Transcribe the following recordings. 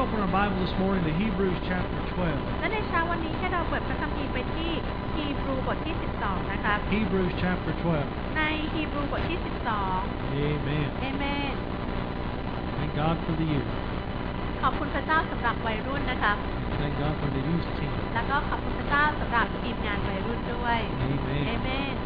open our Bible this morning to Hebrews chapter 12. และในเช้าวันนี้ให้เราเปิดพระคัมภีร์ไปที่ฮีบรูบทที่12นะคะ Hebrews chapter 12. ในฮีบรูบทที่12 Amen. เอเมน Thank God for the youth. ขอบคุณพระเจ้าสำหรับวัยรุ่นนะคะ Thank God for the youth team. แล้วก็ขอบคุณพระเจ้าสำหรับทีมงานวัยรุ่นด้วยเอ Amen. เมน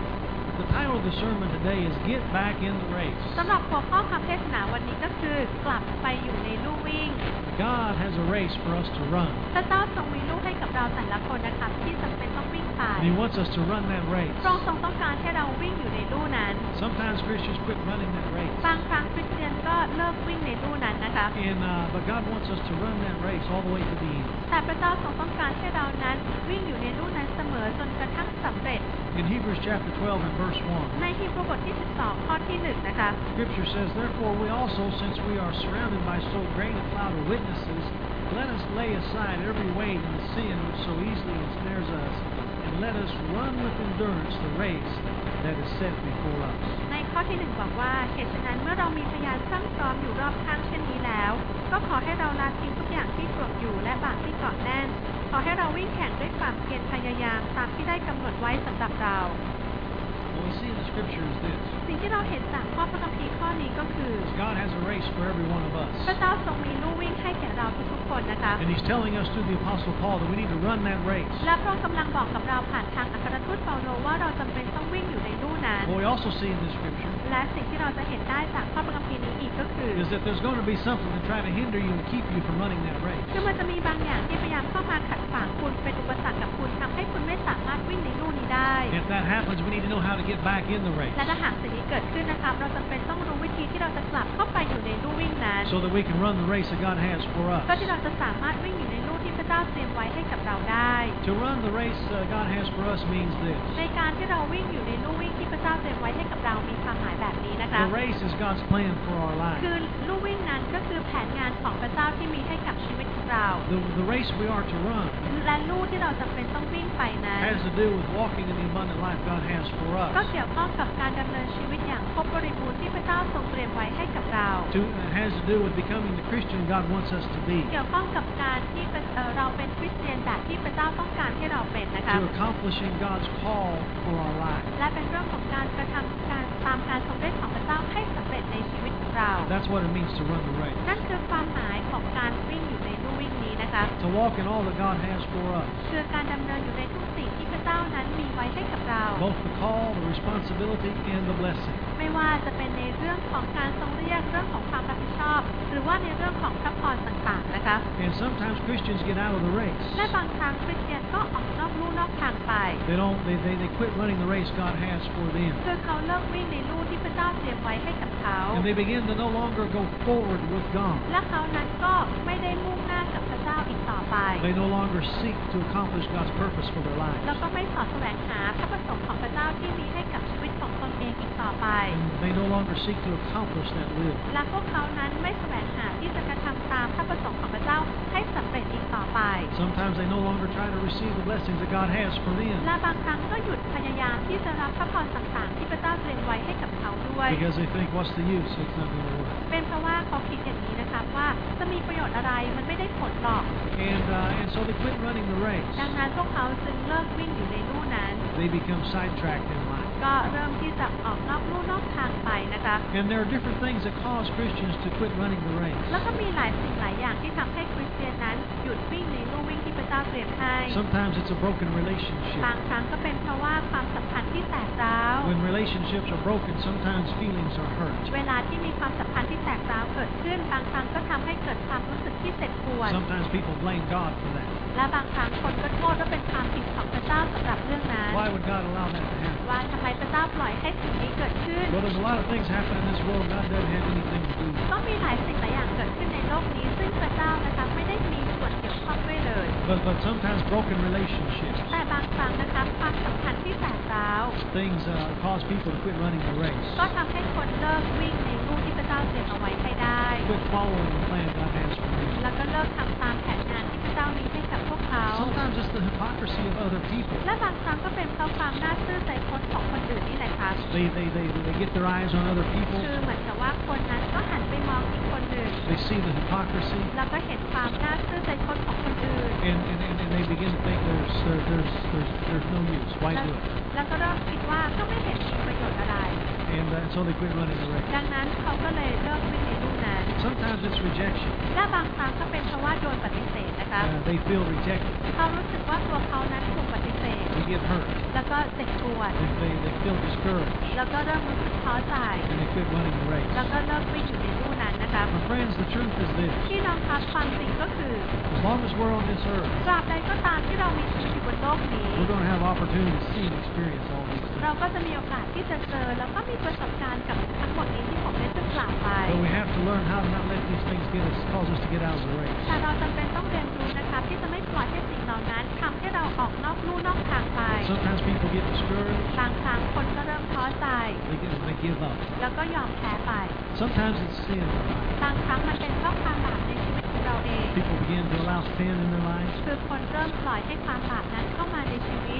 The title of the sermon today is Get Back in the Race. สำหรับหัวข้อคำเทศนาวันนี้ก็คือกลับไปอยู่ในลู่วิ่ง God has a race for us to run. พระเจ้าทรงมีลู่ให้กับเราแต่ละคนนะคะที่จำเป็นต้องวิ่งไป And He wants us to run that race. พระองค์ทรงต้องการให้เราวิ่งอยู่ในลู่นั้น Sometimes Christians quit running that race. บางครั้งคริสเตียนก็เลิกวิ่งในลู่นั้นนะคะ But God wants us to run that race all the way to the end. แต่พระเจ้าทรงต้องการให้เรานั้นวิ่งอยู่ในลู่นั้นเสมอจนกระทั่งสำเร็จ In Hebrews chapter 12 and verse 1, ในฮีบรูบทที่12ข้อที่1นะคะ Scripture says, Therefore we also, since we are surrounded by so great a cloud of witnesses, let us lay aside every weight and the sin which so easily ensnares us, and let us run with endurance the race that is set before us. ในข้อที่1บอกว่าเหตุฉะนั้นเมื่อเรามีพยานช่ำซ้อมอยู่รอบข้างเช่นนี้แล้วก็ขอให้เราละทิ้งทุกอย่างที่กดอยู่และบาปที่เกาะแน่นขอให้เราวิ่งแข่งด้วยความเพียรพยายามตามที่ได้กำหนดไว้สำหรับเรา What we see in the Scripture is this. สิ่งที่เราเห็นจากข้อพระคัมภีร์ข้อนี้ก็คือ God has a race for every one of พระ us. เจ้าทรงมีลู่วิ่งให้แก่เราทุกๆคนนะคะ And He's telling us through the Apostle Paul that we need to run that race. และพระองค์กำลังบอกกับเราผ่านทางอัครทูตเปาโลว่าเราจำเป็นต้องวิ่งอยู่ในลู่นั้น What we also see in the Scripture และสิ่งที่เราจะเห็นได้จากข้อพระคัมภีร์นี้อีกก็คือ is that there's going to be something to try to hinder you and keep you from running that race. คือมันจะมีบางอย่างที่พยายามเข้ามาขัดขวางคุณเป็นอุปสรรคกับคุณทำให้คุณไม่สามารถวิ่งในลู่นี้ได้ If that happens, we need to know how to get back in the race และถ้าหากสิ่งนี้เกิดขึ้นนะคะเราจำเป็นต้องรู้วิธีที่เราจะกลับเข้าไปอยู่ในลู่วิ่งนั้น so that we can run the race that God has for เพื่อ us. ที่เราจะสามารถวิ่งอยู่ในลู่ที่พระเจ้าเตรียมไว้ให้กับเราได้ To run the race God has for us means this. ในการที่เราวิ่งอยู่ในลู่วิ่งที่พระเจ้าเตรียมไว้ให้กับเรามีความหมายแบบนี้นะคะ The race is God's plan for our คือ life. ลู่วิ่งนั้นก็คือแผนงานของพระเจ้าที่มีให้กับชีวิตของเรา The race we are to run และลู่ที่เราจำเป็นต้องวิ่งไปนั้น has to do with walking in the abundant life God has for ก็ us. เกี่ยวข้องกับการดำเนินชีวิตอย่างครบบริบูรณ์ที่พระเจ้าทรงเตรียมไว้ให้กับเรา It has to do with becoming the Christian God wants us to be. เกี่ยวข้องกับการที่เราเป็นคริสเตียนแบบที่พระเจ้าต้องการให้เราเป็นนะคะ To accomplishing God's call for our life. และเป็นเรื่องของการกระทำการตามการทรงเรียกของพระเจ้าให้สำเร็จในชีวิตของเรา That's what it means to run the race. นั่นคือความหมายของการวิ่งอยู่ในลู่วิ่งนี้นะคะ To walk in all that God has for us. คือการดำเนินอยู่ในทุกสิ่งที่พระเจ้านั้นมีไว้ให้กับเรา Both the call, the responsibility, and the blessing. ไม่ว่าจะเป็นในเรื่องของการทรงเรียกเรื่องของความรับผิดชอบ หรือว่าในเรื่องของพระพรต่างๆนะคะ And sometimes Christians get out of the race. และบางครั้งคริสเตียนก็ออกนอกลู่นอกทางไป They quit running the race God has for them. คือเขาเลิกวิ่งในลู่ที่พระเจ้าเตรียมไว้ให้กับเขา And they begin to no longer go forward with God. และเขานั้นก็ไม่ได้มุ่งหน้ากับพระเจ้าอีกต่อไป They no longer seek to accomplish God's purpose for their แล้ว lives. ก็ไม่สอดแสวงหาพระประสงค์ของพระเจ้าที่มีให้กับชีวิตของตนเองอีกต่อไป And they no longer seek to accomplish that will. และพวกเขานั้นไม่แสวงหาที่จะกระทำตามพระประสงค์ของพระเจ้าให้สำเร็จอีกต่อไป Sometimes they no longer try to receive the blessings that God has for และ them บางครั้งก็หยุดพยายามที่จะรับพระพรต่างๆ ที่พระเจ้าเตรียมไว้ให้กับเขาด้วย because they think, what's the use? It's not going to work. เป็นเพราะว่าเขาคิดอย่างนี้นะคะว่าจะมีประโยชน์อะไรมันไม่ได้ผลหรอก And so they quit running the race. ดังนั้นพวกเขาจึงเลิกวิ่งอยู่ในลู่นั้น They become sidetracked in life. ก็เริ่มที่จะออกนอกลู่นอกทางไปนะคะ And there are different things that cause Christians to quit running the race. แล้วก็มีหลายสิ่งหลายอย่างที่ทำให้คริสเตียนนั้นหยุดวิ่งในลู่วิ่งที่พระเจ้าเตรียมให้ Sometimes it's a broken relationship. บางครั้งก็เป็นเพราะว่าความสัมพันธ์ที่แตกร้าว When relationships are broken, sometimes feelings are hurt. เวลาที่มีความสัมพันธ์ที่แตกร้าวเกิดขึ้นบางครั้งก็ทำให้เกิดความรู้สึกที่เจ็บปวด Sometimes people blame God for that. และบางครั้งคนก็โทษว่าเป็นความผิดของพระเจ้าสำหรับเรื่องนั้น Why would God allow that to happen? ว่าทำไมพระเจ้าปล่อยให้สิ่งนี้เกิดขึ้น Well, there's a lot of things happen in this world God doesn't have anything to do with. ก็มีหลายสิ่งหลายอย่างเกิดขึ้นในโลกนี้ ซึ่งพระเจ้านะคะไม่ได้มีส่วนเกี่ยวข้องด้วยเลย But sometimes broken relationships, แต่บางครั้งนะคะความสัมพันธ์ที่แตกร้าว things cause people to quit running the race. ก็ทำให้คนเลิกวิ่งในลู่ที่พระเจ้าเตรียมเอาไว้ให้ได้ Quit following the plan God has for them. แล้วก็เลิกทำตามแผนงานที่พระเจ้ามีให้กับพวกเขา Sometimes it's the hypocrisy of other people. และบางครั้งก็เป็นเพราะความน่าซื่อใจคดของคนอื่นนี่แหละค่ะ They get their eyes on other people. คือเหมือนกับว่าคนนั้นก็หันไปมองอีกคนหนึ่ง They see the hypocrisy, แล้วก็เห็นความน่าเชื่อใจคนของคนอื่น and they begin to think there's no use. Why แล้ว do it? แล้วก็เริ่มคิดว่าก็ไม่เห็นมีประโยชน์อะไร And so they quit running the race. ดังนั้นเขาก็เลยเลิกวิ่งในลู่นั้น Sometimes it's rejection. และบางครั้งก็เป็นเพราะว่าโดนปฏิเสธนะคะ They feel rejected. เขารู้สึกว่าตัวเขานั้นถูกปฏิเสธ They get hurt. แล้วก็เจ็บปวด They feel discouraged. แล้วก็เริ่มรู้สึกท้อใจ And they quit running the race. แล้วก็เลิกวิ่งอยู่ในลู่นั้นนะคะ My friends, the truth is this. พี่น้องครับความจริงก็คือ As long as we're on this earth, ตราบใดก็ตามที่เรามีชีวิตอยู่บนโลกนี้ we're going to have opportunity to see and experience all these เรา things. ก็จะมีโอกาสที่จะเจอแล้วก็มีประสบการณ์กับทั้งหมดนี้ที่ผมได้ซึ่งกล่าวไป But we have to learn how to not let these things cause us to get out of the race. แต่เราจำเป็นต้องเรียนรู้นะคะที่จะไม่ปล่อยให้สิ่งเหล่านั้นทำให้เราออกนอกลู่นอกทางไป Sometimes people get discouraged. บางครั้งคนก็เริ่มท้อใจ They give up. แล้วก็ยอมแพ้ไป Sometimes it's sin in their life. บางครั้งมันเป็นเพราะความบาปในชีวิตของเราเอง People begin to allow sin in their lives, คือคนเริ่มปล่อยให้ความบาปนั้นเข้ามาในชีวิต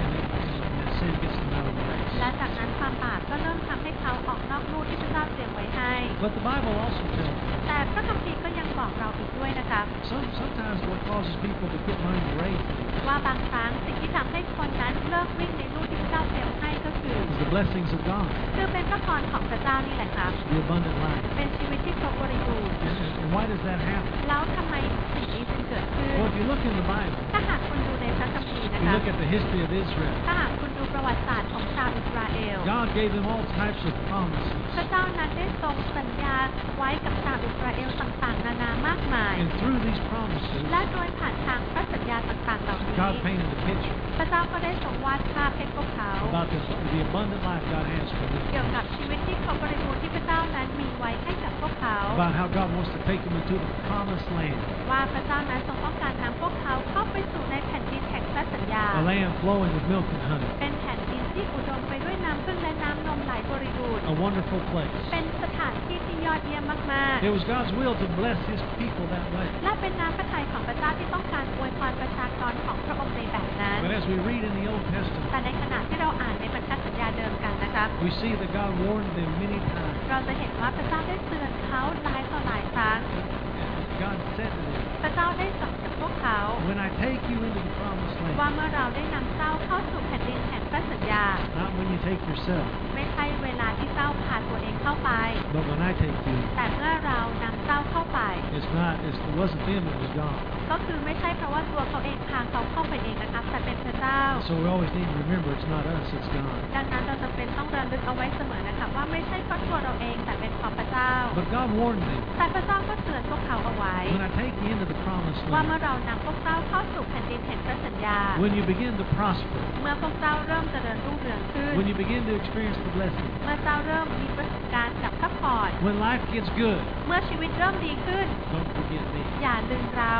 and that sin gets them out of the race. และจากนั้นความบาปก็เริ่มทำให้เขาออกนอกลู่ที่พระเจ้าเตรียมไว้ให้ But the Bible also tells us แต่พระคัมภีร์ก็ยังบอกเราอีกด้วยนะคะ sometimes what causes people to quit running the race ว่าบางครั้งสิ่งที่ทำให้คนนั้นเลิกวิ่งในลู่ที่พระเจ้าเตรียมให้ก็คือ is the blessings of God, คือเป็นพระพรของพระเจ้านี่แหละครับ the abundant life. เป็นชีวิตที่ครบบริบูรณ์ And why does that happen? แล้วทำไมสิ่งนี้จึงเกิดขึ้น Well, if you look in the Bible, ถ้าหากคุณดูในพระคัมภีร์นะ you คะ look at the history of Israel, ถ้าหากคุณดูประวัติศาสตร์ของชาวอิสราเอล God gave them all types of promises. พระเจ้านั้นได้ทรงสัญญาไว้กับชาวอิสราเอลต่างๆ นานามากมาย And through these promises, และโดยผ่านทางพระสัญญาต่างๆ เหล่านี้ God painted a picture พระเจ้าก็ได้ทรงวาดภาพให้พวกเขา about the abundant life God has for them, เกี่ยวกับชีวิตที่ครบบริบูรณ์ที่พระเจ้านั้นมีไว้ให้กับพวกเขา about how God wants to take them into the promised land, ว่าพระเจ้านั้นทรงต้องการนำพวกเขาเข้าไปสู่ในแผ่นดินแห่งพระสัญญา a land flowing with milk and honey, เป็นแผ่นดินที่อุดมไปด้วยน้ำพึ่งและน้ำนมไหลบริบูรณ์ a wonderful place. เป็นสถานที่ที่ยอดเยี่ยมมาก It was God's will to bless His people that way. ๆ และเป็นน้ำพระทัยของพระเจ้าที่ต้องการอวยพรประชากรของพระองค์ในแบบนั้น But as we read in the Old Testament, แต่ในขณะที่เราอ่านในพันธสัญญาเดิมกันนะคะ we see that God warned them many times. เราจะเห็นว่าพระเจ้าได้เตือนเขาหลายต่อหลายครั้ง God said to them, พระเจ้าได้สั่งกับพวกเขา when I take you into the promised ว่า land, เมื่อเราได้นำเจ้าเข้าสู่แผ่นดินแห่งพระสัญญา not when you take yourself, ไม่ใช่เวลาที่เจ้าพาตัวเองเข้าไป but when I take you, แต่เมื่อเรานำเจ้าเข้าไป it wasn't them, it was God. ก็คือไม่ใช่เพราะว่าตัวเขาเองพาเขาเข้าไปเองนะครับ แต่เป็นพระเจ้า So we always need to remember it's not us, it's God. ดังนั้นเราจำเป็นต้องระลึกเอาไว้เสมอนะครับว่าไม่ใช่เพราะตัวเราเองแต่เป็นเพราะพระเจ้า But God warned them, แต่พระเจ้าก็เตือนพวกเขาเอาไว้ when I take you into the promised ว่าเมื่อ land, เรานำพวกเจ้าเข้าสู่แผ่นดินแห่งพระสัญญา when you begin to prosper, เมื่อพวกเจ้าเริ่มเจริญรุ่งเรืองขึ้น when you begin to experience the blessing, เมื่อเจ้าเริ่มมีประสบการณ์กับพระพร when life gets good, เมื่อชีวิตเริ่มดีขึ้น don't forget me. อย่าลืมเรา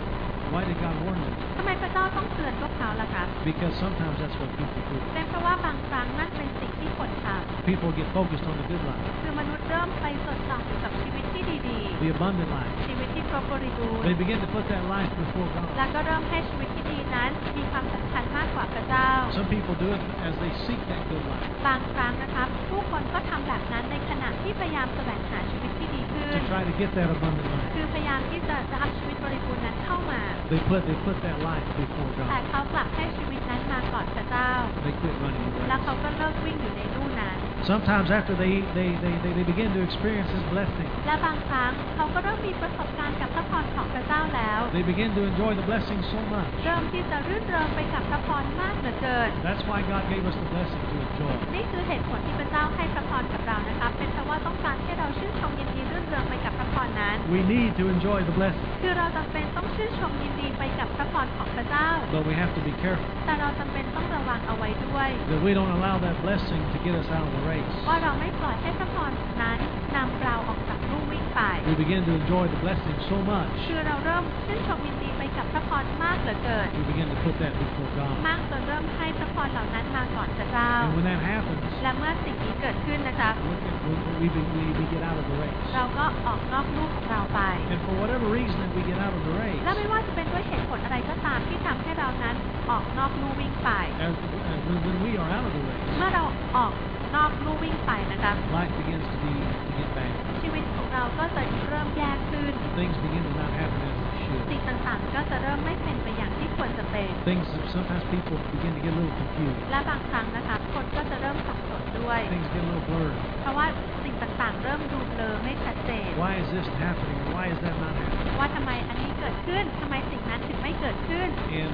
Why did God warn them? ทำไมพระเจ้าต้องเตือนพวกเขาล่ะครับ Because sometimes that's what people do. เป็นเพราะว่าบางครั้งนั่นเป็นสิ่งที่คนท People get focused on the good life, ำคือมนุษย์เริ่มไปจดจ่ออยู่กับชีวิตที่ดี the abundant life. ๆ ชีวิตที่ครบบริบูรณ์ They begin to put that life before และ God. ก็เริ่มให้ชีวิตที่ดีนั้นมีความสำคัญมากกว่าพระเจ้า Some people do it as they seek that good life, บางครั้งนะครับผู้คนก็ทำแบบนั้นในขณะที่พยายามแสวงหาชีวิตที่ดีขึ้น to try to get that abundant life. คือพยายามที่จะรับชีวิตบริบูรณ์นั้นเข้ามา They put that life before แต่ God. เขากลับให้ชีวิตนั้นมาก่อนพระเจ้า They quit running the และ race. เขาก็เลิกวิ่งอยู่ในลู่นั้น Sometimes after they begin to experience His blessing, และบางครั้งเขาก็เริ่มมีประสบการณ์กับพระพรของพระเจ้าแล้ว they begin to enjoy the blessing so much. เริ่มที่จะรื่นเริงไปกับพระพรมากเหลือเกิน That's why God gave us the blessing to enjoy. นี่คือเหตุผลที่พระเจ้าให้พระพรกับเรานะคะ เป็นเพราะว่าต้องการให้เราชื่นชมยินดีรื่นเริงไปกับพระพรนั้น We need to enjoy the blessing, คือเราจำเป็นต้องชื่นชมยินดีไปกับพระพรของพระเจ้า but we have to be careful แต่เราจำเป็นต้องระวังเอาไว้ด้วย that we don't allow that blessing to get us out of the race. ว่าเราไม่ปล่อยให้พระพรนั้นนำเราออกจากลู่วิ่งไป We begin to enjoy the blessing so much, คือเราเริ่มชื่นชมยินดีไปกับพระพรมากเหลือเกิน we begin to put that before God. มากจนเริ่มให้พระพรเหล่านั้นมาก่อนพระเจ้า And when that happens, และเมื่อสิ่งนี้เกิดขึ้นนะคะ we get out of the race. เราก็ออกนอกลู่ของเราไป And for whatever reason that we get out of the race, และไม่ว่าจะเป็นด้วยเหตุผลอะไรก็ตามที่ทำให้เรานั้นออกนอกลู่วิ่งไป when we are out of the race, เมื่อเราออกนอกลู่วิ่งไปนะคะ life begins to get bad. ชีวิตของเราก็จะเริ่มแย่ขึ้น Things begin to not happen as they should. สิ่งต่างๆก็จะเริ่มไม่เป็นไปอย่างที่ควรจะเป็น Sometimes people begin to get a little confused. และบางครั้งนะคะคนก็จะเริ่มสับสนด้วย Things get a little blurred. เพราะว่าสิ่งต่างๆเริ่มดูเบลอไม่ชัดเจน Why is this happening? Why is that not happening? ว่าทำไมอันนี้เกิดขึ้นทำไมสิ่งนั้นถึงไม่เกิดขึ้น And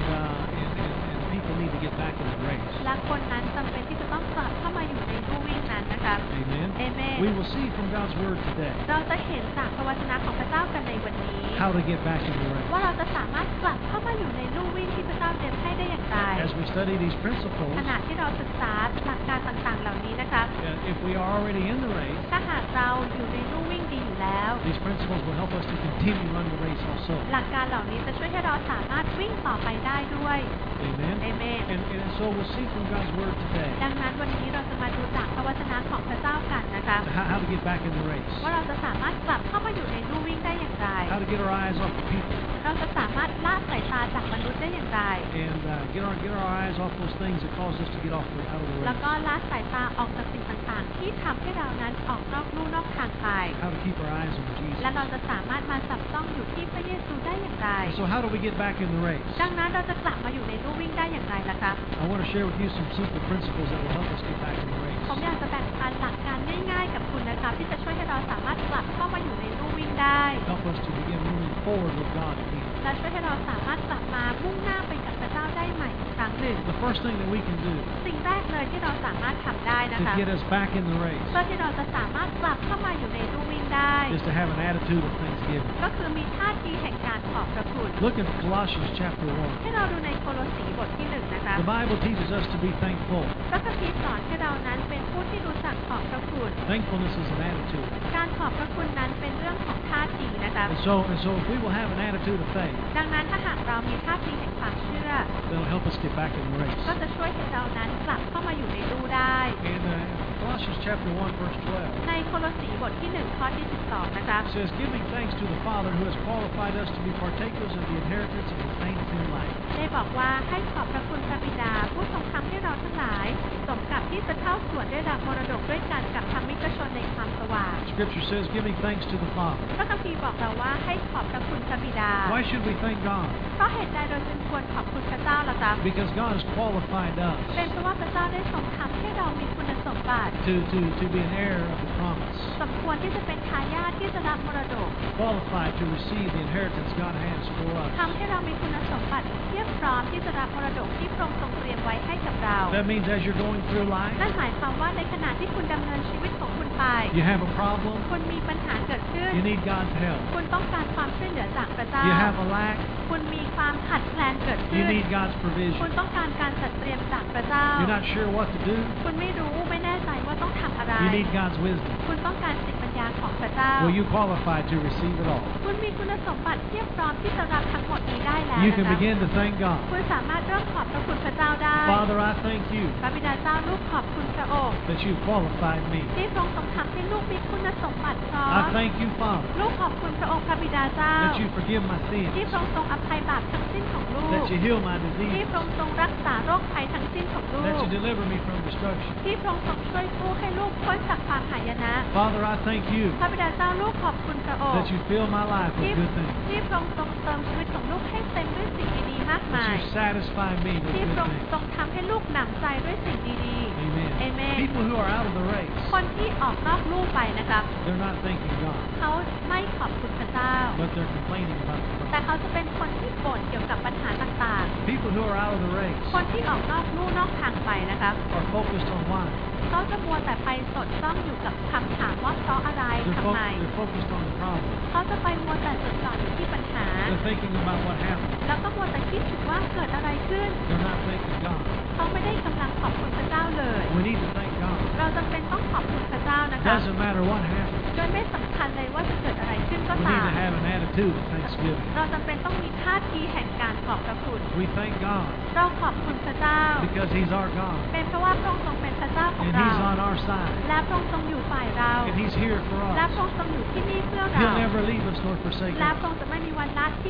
people need to get back in the race. และคนนั้นจำเป็นที่จะต้องกลับเข้ามาอยู่ในลู่วิ่งนั้นนะคะ Amen. Amen. We will see from God's word today เราจะเห็นจากพระวจนะของพระเจ้ากันในวันนี้ how to get back in the race. ว่าเราจะสามารถกลับเข้ามาอยู่ในลู่วิ่งที่พระเจ้าเตรียมให้ได้อย่างไร As we study these principles, ขณะที่เราศึกษาหลักการต่างๆ เหล่านี้นะคะ if we are already in the race, ถ้าหากเราอยู่ในลู่วิ่งดีอยู่แล้ว these principles will help us to continue running the race also. หลักการเหล่านี้จะช่วยให้เราสามารถวิ่งต่อไปได้ด้วย Amen. Amen. And so we'll see from God's word today ดังนั้นวันนี้เราจะมาดูจากพระวจนะของพระเจ้ากันนะคะ how to get back in the race, ว่าเราจะสามารถกลับเข้ามาอยู่ในลู่วิ่งได้อย่างไร how to get our eyes off the people, เราจะสามารถละสายตาจากมนุษย์ได้อย่างไร and get our eyes off those things that cause us to get out of the แล้ว race. ก็ละสายตาออกจากสิ่งต่างๆ ที่ทำให้เรานั้นออกนอกลู่นอกทางไป How to keep our eyes on Jesus. และเราจะสามารถมาจับต้องอยู่ที่พระเยซูได้อย่างไร So how do we get back in the race? ดังนั้นเราจะกลับมาอยู่ในลู่วิ่งได้อย่างไรล่ะคะ I want to share with you some simple principles that will help us get back in the race. ผมอยากจะแบ่งปันหลักการง่ายๆกับคุณนะคะที่จะช่วยให้เราสามารถกลับเข้ามาอยู่ในลู่วิ่งได้ Help us to begin moving forward with God again. และช่วยให้เราสามารถกลับมามุ่งหน้าไปกับพระเจ้าได้ใหม่อีกครั้งหนึ่ง The first thing that we can do สิ่งแรกเลยที่เราสามารถทำได้นะ to คะ get us back in the race เพื่อที่เราจะสามารถกลับเข้ามาอยู่ในลู่วิ่งได้ is to have an attitude of thanksgiving. ก็คือมีท่าทีแห่งการขอบพระคุณ Look at Colossians chapter ให้เราดูในโคโลสีบทที่1นะคะ 1. The Bible teaches us to be thankful. พระคัมภีร์สอนให้เรานั้นเป็นผู้ที่รู้จักขอบพระคุณ Thankfulness is an attitude. การขอบพระคุณนั้นเป็นเรื่องของท่าทีนะคะ And so if we will have an attitude of faith, ดังนั้นถ้าหากเรามีท่าทีแห่งความเชื่อ that'll help us get back in the race. ก็จะช่วยให้เรานั้นกลับเข้ามาอยู่ในลู่ได้ In Colossians chapter 1, verse 12, ในโคโลสีบทที่1ข้อที่12นะคะ it says, giving thanks to the Father who has qualified us to be partakers of the inheritance of the saints in light. ได้บอกว่าให้ขอบพระคุณพระบิดาผู้ทรงทำให้เราทั้งหลายสมกับที่จะเข้าส่วนได้รับมรดกด้วยกันกับธรรมิกชนในความสว่าง Scripture says, giving thanks to the Father. พระคัมภีร์บอกเราว่าให้ขอบพระคุณพระบิดา Why should we thank God? เพราะเหตุใดเราจึงควรขอบคุณพระเจ้าล่ะจ๊ะ Because God has qualified us เป็นเพราะว่าพระเจ้าได้ทรงทำให้เรามีคุณสมบัติ to be an heir of the promise, สมควรที่จะเป็นทายาทที่จะรับมรดก qualified to receive the inheritance God has for us. ทำให้เรามีคุณสมบัติเพียบพร้อมที่จะรับมรดกที่พระองค์ทรงเตรียมไว้ให้กับเรา That means as you're going through life, นั่นหมายความว่าในขณะที่คุณดำเนินชีวิตของคุณไป you have a problem, คุณมีปัญหาเกิดขึ้น you need God's help. คุณต้องการความช่วยเหลือจากพระเจ้า You have a lack, คุณมีความขัดแคลนเกิด you ขึ้น need God's คุณ provision. ต้องการการจัดเตรียมจากพระเจ้า You're not sure what to do, คุณไม่รู้ไม่แน่ใจว่าต้องทำอะไร you need God's wisdom. คุณต้องการจิตปัญญาของพระเจ้า Well, you qualify to receive it all. คุณมีคุณสมบัติเพียบพร้อมที่จะรับทั้งหมดนี้ได้แล้ว You นะ can คะ begin to thank God. คุณสามารถเริ่มขอบพระคุณพระเจ้าได้ Father, I thank you พระบิดาเจ้าลูกขอบคุณพระองค์ that you've qualified me. ที่พระองค์ทรงทำให้ลูกมีคุณสมบัติพร้อม I thank you, Father, ลูกขอบคุณพระองค์พระบิดาเจ้า that you forgive my ที่ sins, พระองค์ทรงอภัยบาปทั้งสิ้นของลูก that you heal my ที่ disease, พระองค์ทรงรักษาโรคภัยทั้งสิ้นของลู that ก you deliver me from destruction. ที่พระองค์ทรงช่วยกู้ให้ลูกพ้นจากความหายนะ Father, I thank you พระบิดาเจ้าลูกขอบคุณพระองค์ that you fill my life ที่ with good things, ที่พระองค์ทรงเติมชีวิตของลูกให้เต็มด้วยสิ่งดีๆมากมาย that you satisfy me with ที่พ good ระองค์ things. ทรงทำให้ลูกหนำใจด้วยสิ่งดี Amen. Amen. People who are out of the ๆ race, คนที่ออกนอกลู่ไปนะครับ they're not thanking God, เขาไม่ขอบคุณพระเจ้า but they're complaining about the แต่ problem. เขาจะเป็นคนที่บ่นเกี่ยวกับปัญหาต่าง People who are out of the ๆ race คนที่ออกนอกลู่นอกทางไปนะครับ are focused on why. เขาจะมัวแต่ไปสดจ้องอยู่กับคำถามว่าเพราะอะไร They're, ทำไม they're focused on the problem. เขาจะไปมัวแต่จดจ่ออยู่ที่ปัญหา They're thinking about what happened. แล้วก็มัวแต่คิดถึงว่าเกิดอะไรขึ้น They're not thanking God. เขาไม่ได้กำลังขอบคุณพระเจ้าเลย We need to thank God. เราจำเป็นต้องขอบคุณพระเจ้านะคะ Doesn't matter what happened. โดยไม่สำคัญเลยว่าจะเกิดอะไรขึ้นก็ We ตา need ม to have an attitude of thanksgiving. เราจำเป็นต้องมีท่าทีแห่งการขอบพระคุณ We thank God เราขอบคุณพระเจ้า because He's our God เป็นเพราะว่าพระองค์ทรงเป็นพระเจ้าของ and เรา He's on our side และพระองค์ทรงอยู่ฝ่ายเรา and He's here for และ us. พระองค์ทรงอยู่ที่นี่เพื่อเรา He'll never leave us nor forsake และ us. พระองค์จะไม่มีวันละทิ้งเราหรือ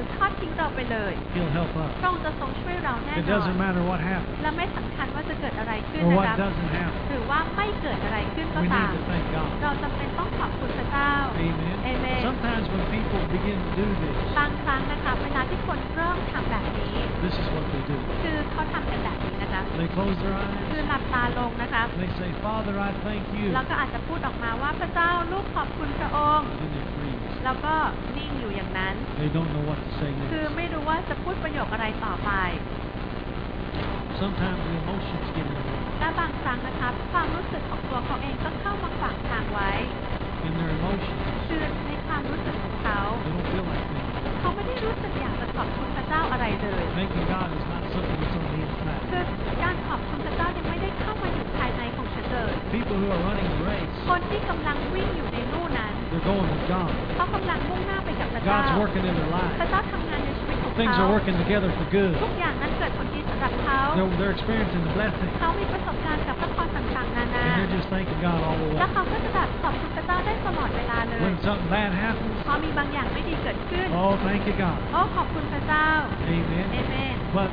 รือทอดทิ้งเราไปเลย He'll help us. พระองค์จะทรงช่วยเราแน่ It นอน doesn't matter what happens และไม่สำคัญว่าจะเกิดอะไรขึ้น or นะ what ครับ doesn't happen. หรือว่าไม่เกิดอะไรขึ้นก็ We ตา need ม to thank God. เราจำเป็นต้องขอบคุณพระเจ้า Amen. Amen. Sometimes when people begin to do this, บางครั้งนะคะเวลาที่คนเริ่มทำแบบนี้ this is what they do. คือเขาทำกันแบบนี้นะคะ They close their คือ eyes. หลับตาลงนะคะ They say, Father, I thank you. แล้วก็อาจจะพูดออกมาว่าพระเจ้าลูกขอบคุณพระองค์ Then they freeze. แล้วก็นิ่งอยู่อย่างนั้น They don't know what to say คือ next. ไม่รู้ว่าจะพูดประโยคอะไรต่อไป Sometimes the emotions get in the way. และบางครั้งนะคะความรู้สึกของตัวเขาเองก็เข้ามาขวางทางไว้ In their emotions, คือในความรู้สึกของเขา they don't feel like thanking. เขาไม่ได้รู้สึกอยากจะขอบคุณพระเจ้าอะไรเลย Thanking God is not something that's on the inside. คือการขอบคุณพระเจ้ายังไม่ได้เข้ามาอยู่ภายในของฉันเลย People who are running the race, คนที่กำลังวิ่งอยู่ในลู่นั้น they're going with God. เขากำลังมุ่งหน้าไปกับพระเจ้า God's working in their พระ lives. เจ้าทำงานในชีวิตของ Things เขา are working together for good. ทุกอย่างนั้นเกิดผลดีสำหรับเขา They're experiencing the blessing. เขามีประสบการณ์กับพระพรต่างๆนานา And they're just thanking God all the แล้ว way. เขาก็จะแบบขอบคุณพระเจ้าได้ตลอดเวลาเลย When something bad happens, พอมีบางอย่างไม่ดีเกิดขึ้น oh, thank you, God. โอ้ขอบคุณพระเจ้า Amen. เอเมน But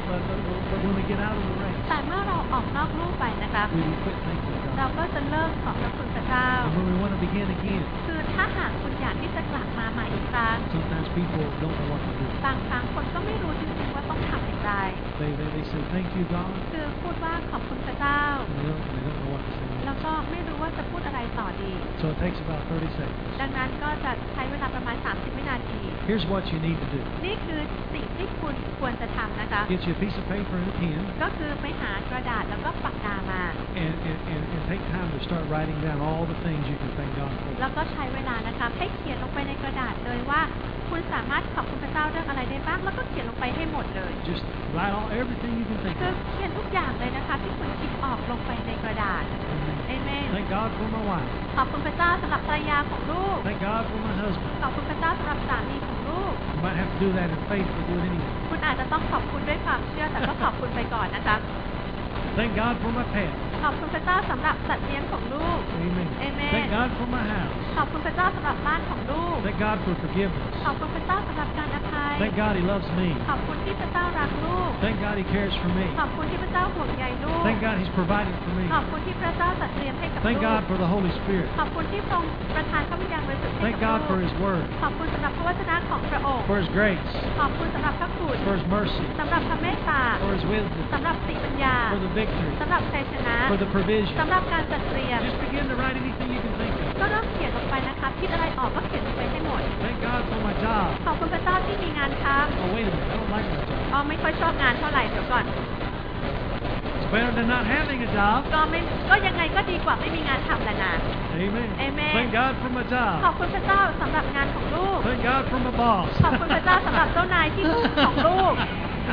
when we get out of the race, แต่เมื่อเราออกนอกลู่ไปนะคะ we quit thanking เรา God. ก็จะเลิกขอบพระคุณพระเจ้า And when we want to begin again, คือถ้าหากคุณอยากที่จะกลับมาใหม่อีกครั้ง sometimes people don't know what to do. บางครั้งคนก็ไม่รู้จริงๆว่าต้องทำอย่างไร They say, thank you, God. คือพูดว่าขอบคุณพระเจ้า And they don't know what to say. แล้วก็ไม่รู้ว่าจะพูดอะไรต่อดี So it takes about 30 seconds. ดังนั้นก็จะใช้เวลาประมาณ 30 วินาที Here's what you need to do. นี่คือสิ่งที่คุณควรจะทำนะคะ Get you a piece of paper and a pen ก็คือไปหากระดาษแล้วก็ปากกามา and take time to start writing down all the things you can thank God for. แล้วก็ใช้เวลานะคะให้เขียนลงไปในกระดาษเลยว่า คุณสามารถขอบคุณพระเจ้าเรื่องอะไรได้บ้าง แล้วก็เขียนลงไปให้หมดเลย Just write everything you can think คือ of. เขียนทุกอย่างเลยนะคะที่คุณคิดออกลงไปในกระดาษเอเมน Thank God for my wife. ขอบคุณพระเจ้าสำหรับภรรยาของลูก Thank God for my husband. ขอบคุณพระเจ้าสำหรับสามีของลูก You might have to do that in faith, but do it anyway. คุณอาจจะต้องขอบคุณด้วยความเชื่อแต่ก็ขอบคุณไปก่อนนะคะ Thank God for my pet. ขอบคุณพระเจ้าสำหรับสัตว์เลี้ยงของลูก Amen. Amen. Thank God for my house. ขอบคุณพระเจ้าสำหรับบ้านของลูก Thank God for forgiveness. ขอบคุณพระเจ้าสำหรับการอภัย Thank God He loves me. ขอบคุณที่พระเจ้ารักลูก Thank God He cares for me. ขอบคุณที่พระเจ้าห่วงใยลูก Thank God He's providing for me. ขอบคุณที่พระเจ้าจัดเตรียมให้กับลู Thank ก God for the Holy Spirit. ขอบคุณที่พระองค์ประทานพระวิญญาณบริสุทธิ์ให้ Thank กับ God ลู for ก His Word, ขอบคุณสำหรับพระวจนะของพระองค์ for His grace, ขอบคุณสำหรับพระคุณ for His mercy, สำหรับพระเมตตา for His wisdom, สำหรับสติปัญญา for the victory, สำหรับชัยชนะ for the provision. สำหรับการจัดเตรียม Just begin to write anything you can think of. ก็เริ่มเขียนลงไปนะคะคิดอะไรออกก็เขียนลงไปให้หมด Thank God for my job. ขอบคุณพระเจ้าที่มีงานท Oh, wait a minute. I don't like my job. ำไม่ค่อยชอบงานเท่าไหร่เดี๋ยวก่อน It's better than not having a job. ก็ยังไงก็ดีกว่าไม่มีงานทำแหละนะ Amen. Amen. Thank God for my ขอบ job. คุณพระเจ้าสำหรับงานของลูก Thank God for my boss. ขอบคุณพระเจ้าสำหรับเจ้านายที่ลูกของลูก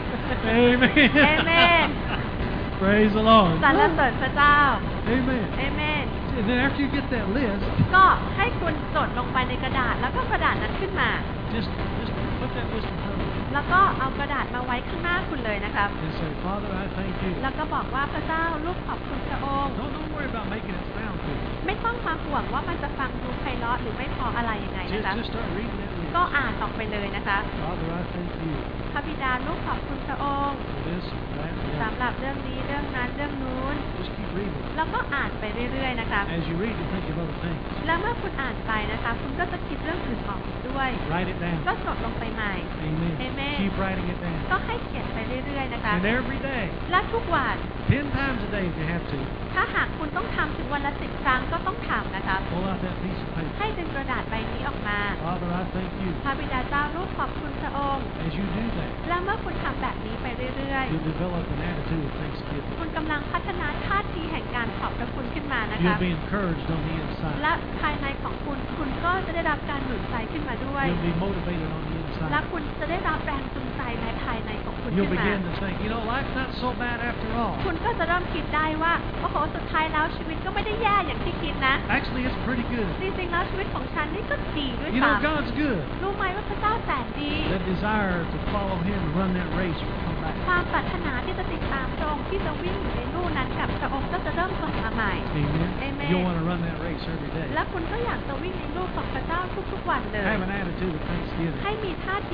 Amen. Amen. Praise the Lord. สรรเสริญพระเจ้า Amen. เอเมน And then after you get that list, ก็ให้คุณจดลงไปในกระดาษแล้วก็กระดาษนั้นขึ้นมา just put that list in front of you แล้วก็เอากระดาษมาไว้ข้างหน้าคุณเลยนะครับ and say, Father, I thank you. แล้วก็บอกว่าพระเจ้าลูกขอบคุณพระองค์ Don't worry about making it sound good. ไม่ต้องมาห่วงว่ามันจะฟังดูไพเราะหรือไม่พออะไรยังไงนะคะ Just start reading that list. ก็อ่านออกไปเลยนะคะ Father, I thank you พระบิดาลูกขอบคุณพระองค์ for this, that, and the สำหรับเรื่องนี้เรื่องนั้นเรื่องนู้น other. Just keep reading. แล้วก็อ่านไปเรื่อยๆนะคะ As you read, you think of other things. แล้วเมื่อคุณอ่านไปนะคะ คุณก็จะคิดเรื่องอื่นออกอีกด้วย Write it ก็ down. จดลงไปใหม่ Amen. Amen. Keep writing it ก็ down. ให้เขียนไปเรื่อยๆนะคะ And every day, และทุกวัน 10 times a day if you have to, ถ้าหากคุณต้องทำถึงวันละ10 ครั้งก็ต้องทำนะคะ pull out that piece of ให้ paper. ดึงกระดาษใบนี้ออกมา Father, I thank you. พระบิดาเจ้าลูกขอบคุณพระองค์ As you do that, และเมื่อคุณทำแบบนี้ไปเรื่อย you'll develop an attitude of ๆ thanksgiving. คุณกำลังพัฒนาท่าทีแห่งการขอบพระคุณขึ้นมานะคะ You'll be encouraged on the และ inside. ภายในของคุณ คุณก็จะได้รับการหนุนใจขึ้นมาด้วย You'll be motivated on the และ inside. คุณจะได้รับแรงจูงใจในภายในของคุณขึ้ You'll นมา begin to think, life's not so bad after all. คุณก็จะเริ่มคิดได้ว่าโอ้โหสุดท้ายแล้วชีวิตก็ไม่ได้แย่อย่างที่คิดนะ Actually, it's pretty good. จริงๆแล้วชีวิตของฉันนี่ก็ดีด้วย You ซ้ know, God's good. ำรู้ไหมว่าพระเจ้าแสนดี That desire to follow Him and run that race will come back. ความปรารถนาที่จะติดตามพระองค์ที่จะวิ่งอยู่ในลู่นั้นกับพระองค์ก็จะเริ่มกลับมาใหม่ Amen. Amen. You'll want to run that race every day. และคุณก็อยากจะวิ่งในลู่ของพระเจ้าทุกๆวันเลย Have an attitude of thanksgiving. ให้มีท่าทีแห่งการ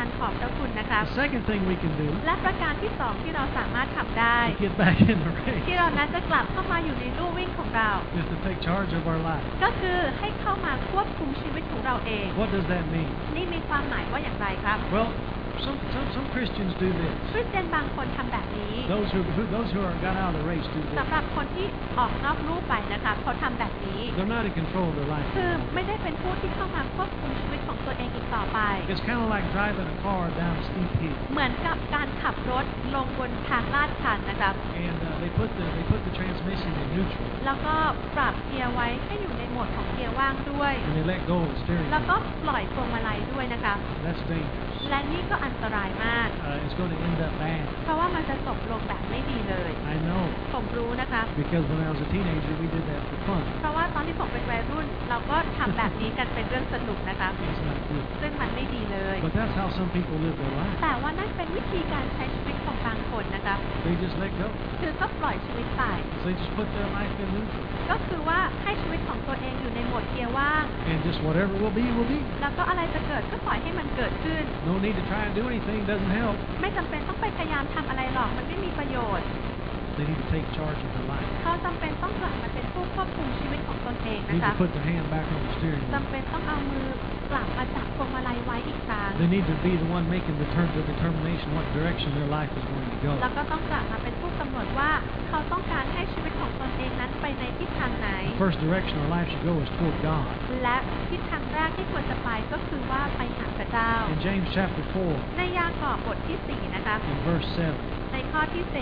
ารย์ขอบพระคุณนะครับ The second thing we can do และประการที่สองที่เราสามารถทำได้ to get back in the ที่ race เรานั้นจะกลับเข้ามาอยู่ในลู่วิ่งของเรา is to take charge of our life. ก็คือให้เข้ามาควบคุมชีวิตของเราเอง What does that mean? นี่มีความหมายว่าอย่างไรครับ Well, some Christians do this. คริสเตียนบางคนทำแบบนี้ Those who are got out of the race do สำ this. หรับคนที่ออกนอกลู่ไปนะคะเขาทำแบบนี้ They're not in control of their life คือ anymore. ไม่ได้เป็นผู้ที่เข้ามาควบคุมชีวิตของตัวเองอีกต่อไป It's kind of like driving a car down a steep hill. เหมือนกับการขับรถลงบนทางลาดชันนะครับ And they put the transmission in neutral, แล้วก็ปรับเกียร์ไว้ให้อยู่ในโหมดของเกียร์ว่างด้วย and they let go of the steering แล้วก็ wheel. ปล่อยพวงมาลัยด้วยนะคะ That's dangerous. และนี่ก็อันตรายมาก It's going to end up bad. เพราะว่ามันจะจบลงแบบไม่ดีเลย I know, ผมรู้นะคะ because when I was a teenager, we did that for fun. เพราะว่าตอนที่ผมเป็นวัยรุ่น เราก็ทำแบบนี้กันเป็นเรื่องสนุกนะคะ It's not good. ซึ่งมันไม่ดีเลย But that's how some people live their life. แต่ว่านั่นเป็นวิธีการใช้ชีวิตของบางคนนะคะ They just let go. คือก็ปล่อยชีวิตไป They just put their life in neutral. ก็คือว่าให้ชีวิตของตัวเองอยู่ในโหมดเกียร์ว่าง And just whatever will be, will be. แล้วก็อะไรจะเกิดก็ปล่อยให้มันเกิดขึ้น No need to try and do anything, doesn't help. ไม่จำเป็นต้องไปพยายามทำอะไรหรอก มันไม่มีประโยชน์ They need to take charge of their life. เขาจำเป็นต้องกลับมาเป็นผู้ควบคุมชีวิตของตนเอง Need นะคะ to put their hand back on the steering จำ wheel. เป็นต้องเอามือกลับมาจับพวงมาลัยไว้อีกครั้ง They need to be the one making the determination what direction their life is going to แล้ว go. ก็ต้องกลับมาเป็นผู้กำหนดว่าเขาต้องการให้ชีวิตของตนเองนั้นไปในทิศทางไหน The first direction our life should go is toward God. และทิศทางแรกที่ควรจะไปก็คือว่าไปหาพระเจ้า In James chapter 4, ในยากอบบทที่ 4 นะคะ in verse 7, ในข้อที่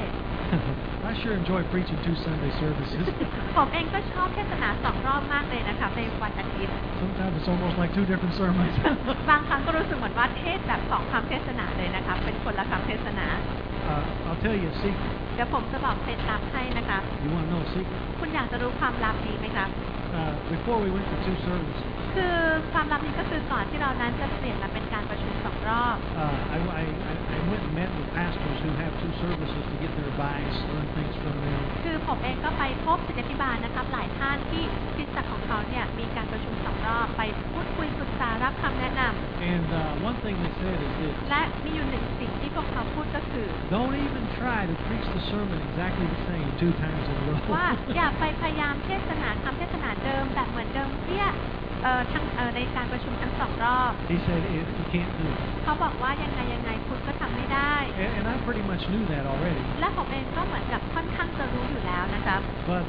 I sure enjoy preaching 2 Sunday services. 7 ผมเองก็ชอบเทศนา2 รอบมากเลยนะคะในวันอาทิตย์ Sometimes it's almost like 2 different sermons. บางครั้งก็รู้สึกเหมือนว่าเทศแบบ2 คำเทศนาเลยนะคะ เป็นคนละคำเทศนา I'll tell you a secret. เดี๋ยวผมจะบอกเคล็ดลับให้นะคะ You want to know a secret? คุณอยากจะรู้ความลับนี้ไหมคะ Before we went to 2 services, คือความลับนี้ก็คือก่อนที่เรานั้นจะเปลี่ยนมาเป็นการประชุม2 รอบ I went and met with pastors who have 2 services to get their advice, learn things from them. คือผมเองก็ไปพบศิษยาภิบาลนะครับ หลายท่านที่คริสตจักรของเขาเนี่ยมีการประชุม2 รอบ ไปพูดคุยปรึกษารับคำแนะนำ And one thing they said is this: และมีอยู่หนึ่งสิ่งที่พวกเขาพูดก็คือ don't even try to preach the sermon exactly the same 2 times in a row. ว่าอย่าไปพยายามเทศนาคำเทศนาเดิมแบบเหมือนเดิมเสียในการประชุมทั้ง2 รอบ He said you can't do it. เขาบอกว่ายังไงคุณก็ทำไม่ได้ And I pretty much knew that already. และผมเองก็เหมือนกับค่อนข้างจะรู้อยู่แล้วนะครับ But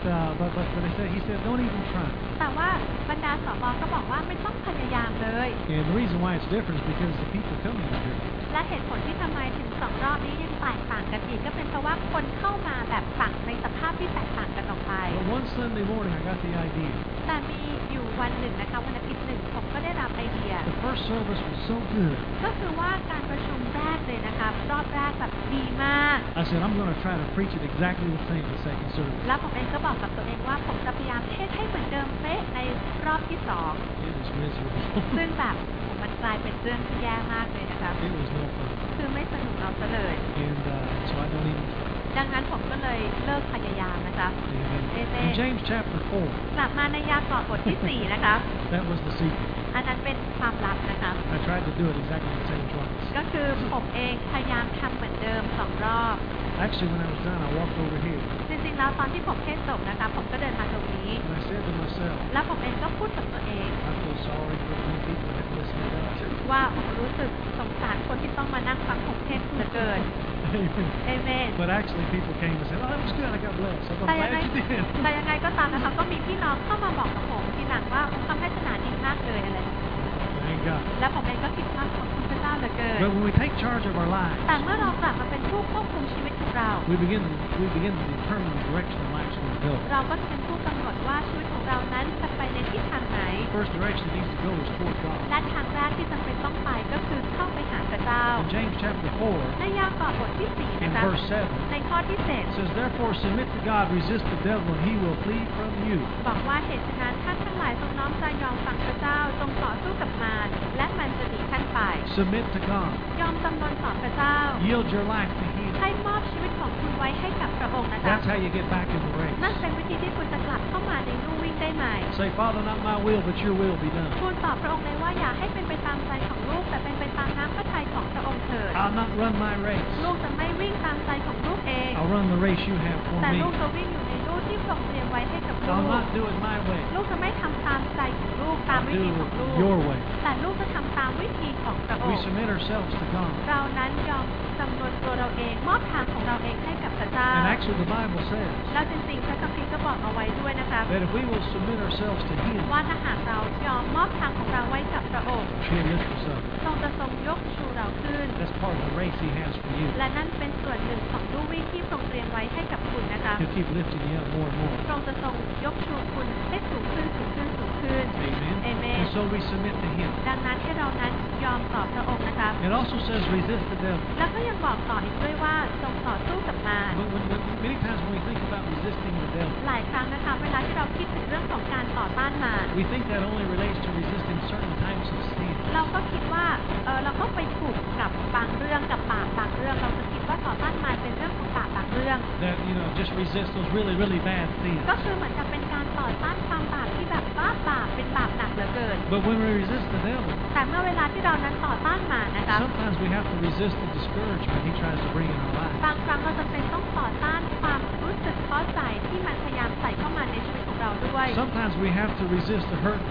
he said don't even try. แต่ว่าบรรดาสบก็บอกว่าไม่ต้องพยายามเลย And the reason why it's different is because the people coming are different. และเหตุผลที่ทำไมถึง2 รอบนี้ยังแตกต่างกันอีกก็เป็นเพราะว่าคนเข้ามาแบบต่างในสภาพที่แตกต่างกันออกไป But one Sunday morning I got the idea. แต่มีอยู่วันหนึ่งนะคะวันอาทิตย์หนึ่งผมก็ได้รับไอเดีย The first service was so good. ก็คือว่าการประชุมแรกเลยนะคะรอบแรกแบบดีมาก I said I'm going to try to preach it exactly the same the second service. แล้วผมเองก็บอกกับตัวเองว่าผมจะพยายามเทศให้เหมือนเดิมเป๊ะในรอบที่ 2 It was miserable. ซึ่งแบบมันกลายเป็นเรื่องที่แย่มากเลยนะคะ It was no fun. คือไม่สนุกเอาซะเลย And so I don't even try. ดังนั้นผมก็เลยเลิกพยายามนะคะ Amen. In James chapter 4, กลับมาในยากอบบทที่ 4 นะคะ that was the secret. อันนั้นเป็นความลับนะคะ I tried to do it exactly the same twice. ก็คือผมเองพยายามทำเหมือนเดิม2 รอบ Actually, when I was done, I walked over here จริงๆแล้วตอนที่ผมเทศจบนะคะผมก็เดินมาตรงนี้ and I said to myself, แล้วผมเองก็พูดกับตัวเอง I feel sorry for the many people that listen to God. ว่าผมรู้สึกสงสารคนที่ต้องมานั่งฟังผมเทศเหลือเกิน Amen. เอเมน But actually, people came and said, "Oh, that was good. I got blessed." I'm แต่ยังไง glad you did. แต่ยังไงก็ตามนะคะก็มีพี่น้องเข้ามาบอกกับผมทีหลังว่าคำเทศนาดีมากเลยอะไร Thank God. และผมเองก็คิดว่าขอบคุณพระเจ้าเหลือเกิน But when we take charge of our แต่ lives, เมื่อเรากลับมาเป็นผู้ควบคุมชีวิตของเรา we begin to determine the direction our life's going to go. เราก็จะเป็นผู้กำหนดว่าชีวิตของเรานั้นจะไปในทิศทางไหน The first direction it needs to go is toward God. และทางแรกที่จำเป็นต้องไปก็คือเข้าไปหาพระเจ้า In James chapter 4, ในยากอบบทที่ 4 in นะคะ verse 7, ในข้อที่ it says, "Therefore submit to God, resist the devil, and he will flee from you." 7 บอกว่าเหตุฉะนั้นท่านทั้งหลายจงน้อมใจยอมฟังพระเจ้าจงต่อสู้กับมารและมันจะหนีท่านไป Submit to God. ยอมจำนนต่อพระเจ้า Yield your life to Him. ให้มอบชีวิตของคุณไว้ให้กับพระองค์นะคะ That's how you get back in the นั่น race. เป็นวิธีที่คุณจะกลับเข้ามาในลู่วิ่งได้ใหม่ Say, Father, not my will, but your will be done. ทูลตอบพระองค์เลยว่าอย่าให้เป็นไปตามใจของลูกแต่เป็นไปตามน้ำพระทัยของพระองค์ I'll not run my race. ลูกจะไม่วิ่งตามใจของลูกเอง I'll run the race you have for แต่ me. ลูกจะวิ่งอยู่ในลู่ที่พระองค์เตรียมไว้ให้กับลู I'll ก not do it my way. ลูกจะไม่ทำตามใจของลูกตาม I'll วิธี do ของลู it ก your way. แต่ลูกจะทำตามวิธีของพระอง We ค์ submit ourselves to God. เรานั้นยอมจำนวนตัวเราเองมอบทางของเราเองให้กับพระเจ้า And actually the Bible says แล้วจริงๆพระคัมภีร์ก็บอกเอาไว้ด้วยนะครับ that if we will submit ourselves to Him, ว่าถ้าหากเรายอมมอบทางของเราไว้กับพระองค์ He'll lift us up. ทรงจะทรงยกชูเราขึ้น That's part of the race He has for you. และนั่นเป็นส่วนหนึ่งของลู่วิ่งที่ทรงเตรียมไว้ให้กับคุณนะคะ He'll keep lifting you up more and more. ทรงจะทรงยกชูคุณให้สูงขึ้นสูงขึ้นสูงขึ้น Amen. Amen. And so we submit to Him. ดังนั้นให้เรานั้นยอมต่อพระองค์นะคะ It also says resist the devil. แล้วก็ยังบอกต่ออีกด้วยว่าจงต่อสู้กับมาร But many times when we think about resisting the devil, หลายครั้งนะคะเวลาที่เราคิดถึงเรื่องของการต่อต้านมาร we think that only relates to resisting certain types of sin. เราก็คิดว่าเราก็ไปผูกกับบางเรื่องกับบาปบางเรื่องเราจะคิดว่าต่อต้านมารเป็นเรื่องของบาปบางเรื่อง That, just resist those really, really bad sins. ก็คือเหมือนจะเป็นการต่อต้านความบาปที่แบบว่าบาปเป็นบาปหนักเหลือเกิน But when we resist the devil, แต่เมื่อเวลาที่เรานั้นต่อต้านมารนะคะ sometimes we have to resist the discouragement he tries to bring in our lives. บางครั้งเราจะเป็นต้องต่อต้านความรู้สึกท้อใจที่มันพยายามใส่เข้ามาในชีวิตของเราด้วย Sometimes we have to resist the hurt,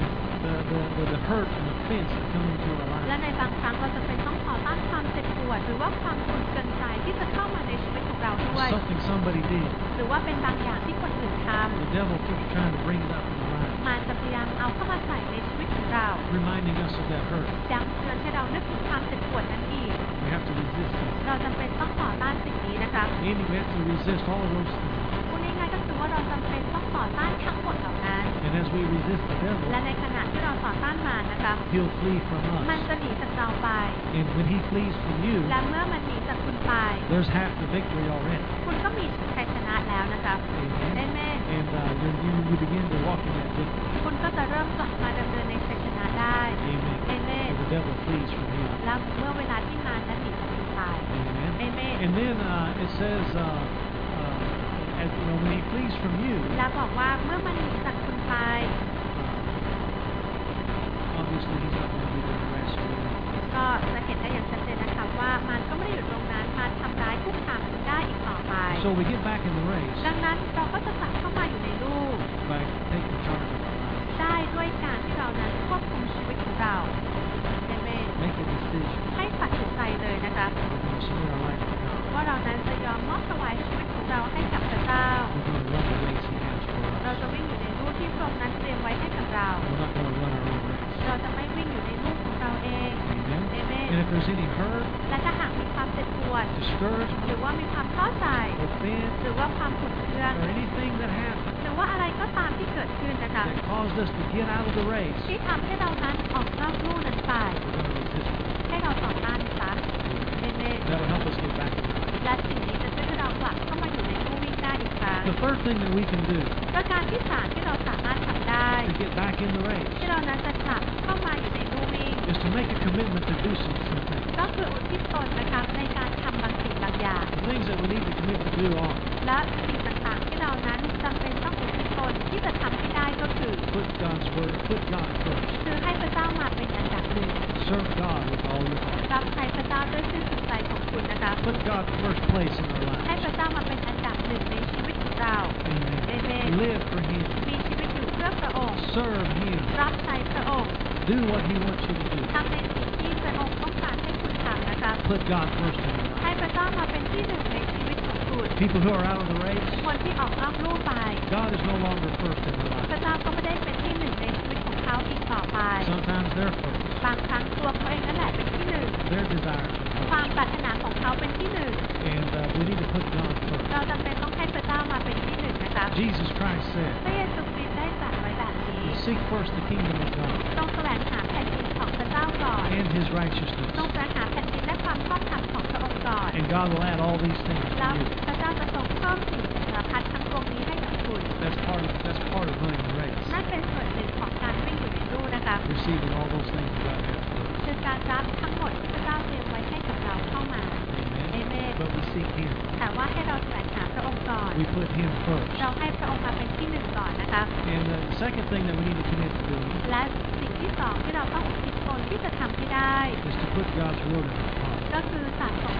the hurt and offense that come into our และ lives. ในบางครั้งเราจะเป็นต้องต่อต้านความเจ็บปวดหรือว่าความขุ่นเกินใจที่จะเข้ามาในชีวิตของเราด้วย Something somebody did. หรือว่าเป็นบางอย่างที่คนอื่นท The devil keeps trying to bring it up in our ำ lives, มันจะพยายามเอาเข้ามาใส่ในชีวิตของเรา reminding us of that hurt. ย้ำเตือนให้เรานึกถึงความเจ็บปวดนั้นอีก We have to resist it. เราจำเป็นต้องต่อต้านสิ่งนี้นะคะ Meaning we have to resist all of those things. พูดง่ายๆก็คือว่าเราจำเป็นต้องต่อต้านทั้งหมดเหล่านั้น And as we resist the และ devil, ในขณะที่เราต่อต้านมารนะคะ he'll flee from มัน us. จะหนีจากเราไป And when he flees from you, และเมื่อมันหนีจากคุณไป there's half the victory already. คุณก็มีชัยชนะแล้วนะคะ Amen. เอเมน And you begin to walk in that victory. คุณก็จะเริ่มกลับมาดำเนินในชัยชนะได้ Amen. เอเมน So the devil flees from you. แล้วเมื่อเวลาที่มารนั้นหนีจากคุณไป Amen. Amen. And then it says, when he flees from you, แล้วบอกว่าเมื่อมันหนีจากคุณไป obviously he's not going to be there to rescue you. ก็จะเห็นได้อย่างชัดเจนนะคะว่ามันก็ไม่ได้อยู่ตรงนั้นมันทำร้ายคุกคามคุณได้อีกต่อไป So we get back in the race ดังนั้นเราก็จะกลับเข้ามาอยู่ในลูก by taking charge of our lives. ได้ด้วยการที่เรานั้นควบคุมชีวิตของเราเอเมน Make a decision. ให้ตัดสินใจเลยนะคะ We're going to submit our life to God. ว่าเรานั้นจะยอมมอบถวายชีวิตของเราให้กับพระเจ้า We're going to run the race he has for เรา us. จะวิ่งอยู่ในลู่ที่พระองค์นั้นเตรียมไว้ให้กับเรา We're not going to run our own race. เราจะไม่วิ่งอยู่ในลู่ของเราเอง Amen. เอเมน And if there's any hurt, และถ้าหากมีความเจ็บปวด discouragement, หรือว่ามีความท้อใจ offense, หรือว่าความขุ่นเคือง or anything that happened หรือว่าอะไรก็ตามที่เกิดขึ้นนะคะ that caused us to get out of the race, ที่ทำให้เรานั้นออกนอกลู่นั้นไป we're going to resist it. ให้เราต่อต้านซะเอเมน That'll help us get back in the race. และสิ่งนี้จะช่วยให้เรากลับเข้ามาอยู่ในลู่วิ่งได้อีกครั้ง The third thing that we can do ประการที่สามที่เราสามารถทำได้ to get back in the race ที่เรานั้นจะกลับเข้ามาอยู่ในลู่วิ่ง is to make a commitment to do some things. ก็คืออุทิศตนนะคะในการทำบางสิ่งบางอย่าง The things that we need to commit to do are และสิ่งต่างๆที่เรานั้นจำเป็นต้องอุทิศตนที่จะทำให้ได้ก็คือ put God's word, put God first. คือให้พระเจ้ามาเป็นอันดับหนึ่ง Serve God with all your heart. รับใช้พระเจ้าด้วยสิ้นสุดใจของคุณนะคะ Put God first place in our ให้ lives. พระเจ้ามาเป็นอันดับหนึ่งในชีวิตของเรา Amen. Amen. Live for Him. มีชีวิตอยู่เพื่อพระองค์ Serve Him. รับใช้พระองค์ Do what He wants you to do. ทำในสิ่งที่พระองค์ต้องการให้คุณทำนะคะ Put God first in your ให้ life. พระเจ้ามาเป็นที่หนึ่งในชีวิตของคุณ People who are out of the race, คนที่ออกนอกลู่ไป God is no longer first in their พระ life. เจ้าก็ไม่ได้เป็นที่หนึ่งในชีวิตของเขาอีกต่อไป Sometimes they're first. บางครั้งตัวเขาเองนั่นแหละเป็นที่หนึ่ง Their desires are ความ first. ปรารถนาของเขาเป็นที่หนึ่ง And we need to put God first. เราจำเป็นต้องให้พระเจ้ามาเป็นที่หนึ่งนะคะ Jesus Christ พ said, ระเยซูคริสต์ได้ตรัสไว้แบบนี้ Seek first the kingdom of God ต้องแสวงหาแผ่นดินของพระเจ้าก่อน and His righteousness, ต้องแสวงหาแผ่นดินและความชอบธรรมของพระองค์ก่อน and God will add all these things แล้ว to you. พระเจ้าจะทรงเพิ่มสิ่งสารพัดทั้งปวงนี้ให้กับคุณ That's part of running the race. นั่นเป็นส่วนหนึ่งของการวิ่งอยู่ในลู่นะคะ Receiving all those things God has for us. คือการรับทั้งหมดที่พระเจ้าเตรียมไว้ให้กับเราเข้ามา Amen. Amen. But we seek Him. แต่ว่าให้เราแสวงหาพระองค์ก่อน We put Him first. เราให้พระองค์มาเป็นที่หนึ่งก่อนนะคะ And the second thing that we need to commit to doing และสิ่งที่สองที่เราต้องอุทิศตนที่จะทำให้ได้ is to put God's word in our heart. ก็คือสะสม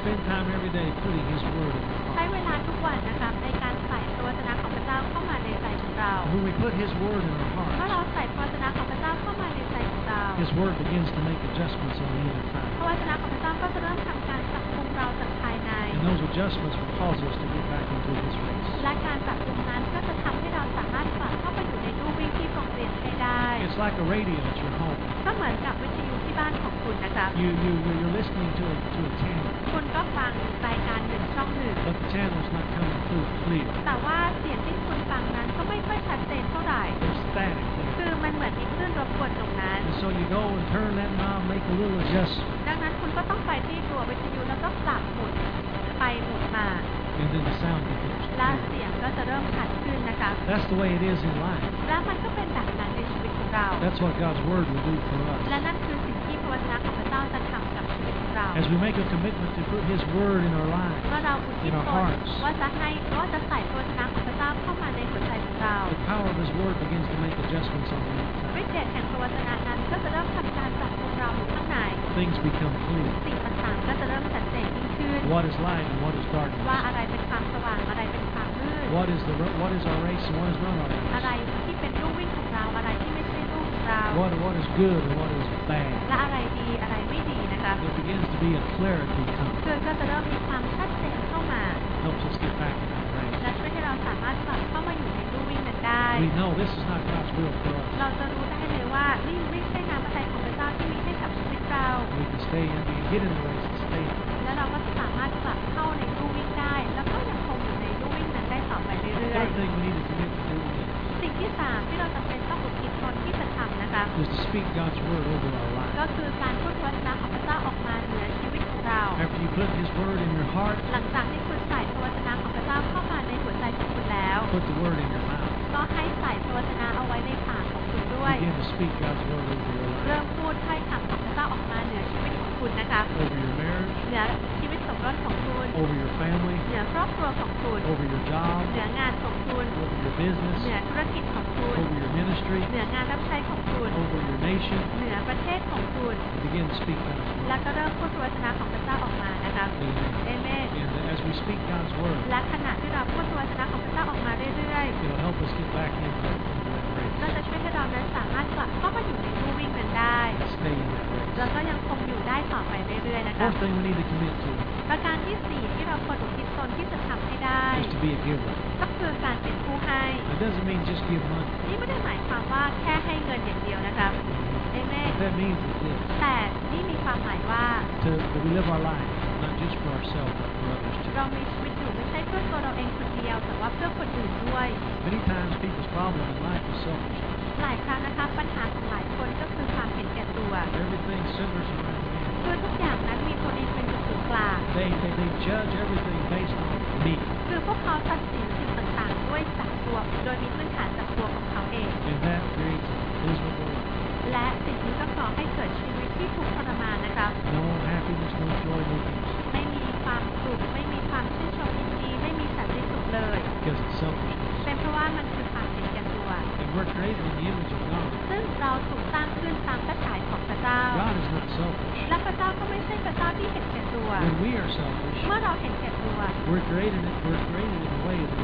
spend time every day putting His Word in our ใช้ heart. เวลาทุกวันนะครับในการใส่พระวจนะของพระเจ้าเข้ามาในใจของเรา When we put His Word in our เมื่อเรา hearts, ใส่พระวจนะของพระเจ้าเข้ามาในใจของเรา His Word begins to make adjustments on the พระ inside. วจนะของพระเจ้าก็จะเริ่มทำการปรับปรุงเราจากภายใน And those adjustments will cause us to get back into this race. และการปรับปรุงนั้นก็จะทำให้เราสามารถกลับเข้าไปอยู่ในลู่วิ่งที่ทรงเรียนให้ได้ It's like a radio at your home. ก็เหมือนกับวิทยุที่บ้านของคุณนะครับ You're listening to a channel, คุณก็ฟังรายการหนึ่งช่องหนึ่ง but the channel's not coming through clear. แต่ว่าเสียงที่คุณฟังนั้นก็ไม่ค่อยชัดเจนเท่าไหร่ There's static คื there. อมันเหมือนมีคลื่นรบกวนตรงนั้น And so you go and turn that knob, make a little adjustment, ดังนั้นคุณก็ต้องไปที่ตัววิทยุแล้วก็ปรับหมุนไปหมุนมา and then the sound becomes และ clear. เสียงก็จะเริ่มชัดขึ้นนะคะ That's the way it is in life. และมันก็เป็นแบบนั้นในชีวิตของเรา That's what God's Word will do for และ us. นั่นคือสิ่งที่พระวจนะของพระเจ้าจะทำกับชีวิตของเรา As we make a commitment to put His Word in our เมื่อ lives, เราอุทิศ in our ตน hearts, ว่าจะใส่พระวจนะของพระเจ้าเข้ามาในหัวใจของเรา the power of His Word begins to make adjustments on the ฤ inside. ทธิ์เดชแห่งพระวจนะนั้นก็จะเริ่มทำการปรับปรุงเราอยู่ข้างใน Things become clear. สิ่งต่างๆก็จะเริ่มชัดเจนยิ่งขึ้น What is light and what is ว่า darkness? อะไรเป็นความสว่างอะไรเป็นความมืด What is our race and what is not our อะไร race? ที่เป็นลู่วิ่งของเราอะไรที่ไม่ใช่ลู่ของเรา What is good and what is และ bad? อะไรดีอะไรไม่ดีนะคะ There begins to be a clarity คือ come. ก็จะเริ่มมีความชัดเจนเข้ามา Helps us get back in that และ race. ช่วยให้เราสามารถกลับเข้ามาอยู่ในลู่วิ่งนั้นได้ We know this is not God's will for us. เราจะรู้ได้เลยว่านี่ไม่ใช่น้ำพระทัยของพระเจ้าที่มีให้กับชีวิตเรา We can get in the race and stay in it. และเราก็สามารถกลับเข้าในลู่วิ่งได้ แล้วก็ยังคงอยู่ในลู่วิ่งนั้นได้ต่อไปเรื่ The อย third thing we need to commit to do ๆ สิ่งที่ 3 ที่เราจำเป็นต้องอุทิศตนที่จะทำนะคะ is to speak God's Word over our ก็ lives. คือการพูดวจนะของพระเจ้าออกมาเหนือชีวิตของเรา After you put His Word in your heart, หลังจากที่คุณใส่พระวจนะของพระเจ้าเข้ามาในหัวใจของคุณแล้ว put the Word in your mouth. ก็ให้ใส่พระวจนะเอาไว้ในปากของคุณด้วย Begin to speak God's Word over your เริ่ม life, พูดถ้อยคำของพระเจ้าออกมาเหนือชีวิตของคุณนะคะ over your marriage, เหนือชีวิตสมรสของคุณ over your family, เหนือครอบครัวของคุณ over your job, เหนืองานของคุณ over your เหนื business, อธุรกิจของคุณ over your ministry, เหนืองานรับใช้ของคุณ over your nation. เหนือประเทศของคุณ Begin to speak God's Word. แล้วก็เริ่มพูดพระวจนะของพระเจ้าออกมานะคะ Amen. เอเมน And as we speak God's Word, และขณะที่เราพูดพระวจนะของพระเจ้าออกมาเรื่อย it'll help us get back into that ๆ ก็ race. จะช่วยให้เรานั้นสามารถกลับเข้ามาอยู่ในลู่วิ่งนั้นได้ Stay in that แล้ว race. ก็ยังคงอยู่ได้ต่อไปเรื่อยๆนะคะ Fourth thing we need to commit to ประการที่ 4 ที่เราควรอุทิศตนที่จะทำให้ได้ is to be a giver. ก็คือการเป็นผู้ให้ That doesn't mean just give money. นี่ไม่ได้หมายความว่าแค่ให้เงินอย่างเดียวนะคะเอเมน What that means is this, แต่นี่มีความหมายว่า that we live our life not just for ourselves, but for others too. เรามีชีวิตอยู่ไม่ใช่เพื่อตัวเราเองคนเดียว แต่ว่าเพื่อคนอื่นด้วย Many times people's problem in life is selfishness. หลายครั้งนะคะปัญหาของหลายคนก็คือความเห็นแก่ตัว Everything centers around them. คือทุกอย่างนั้นมีตัวเองเป็นจุดศูนย์กลาง They judge everything based on me. คือพวกเขาตัดสินสิ่งต่างๆด้วยจากตัวโดยมีพื้นฐานจากตัวของเขาเอง And that creates a miserable life. และสิ่งนี้ก็ก่อให้เกิดชีวิตที่ทุกข์ทรมานนะคะ No happiness, no joy, no peace. ไม่มีความสุขไม่มีความชื่นชมยินดีไม่มีสันติสุขเลย Because it's selfishness. เป็นเพราะว่ามันคือความเห็นแก่ตัว And we're created in the image of God. ซึ่งเราถูกสร้างขึ้นตามพระฉายของพระเจ้า God is not selfish. และพระเจ้าก็ไม่ใช่พระเจ้าที่เห็นแก่ตัว When we are selfish, เมื่อเราเห็นแก่ตัว we're created in a way that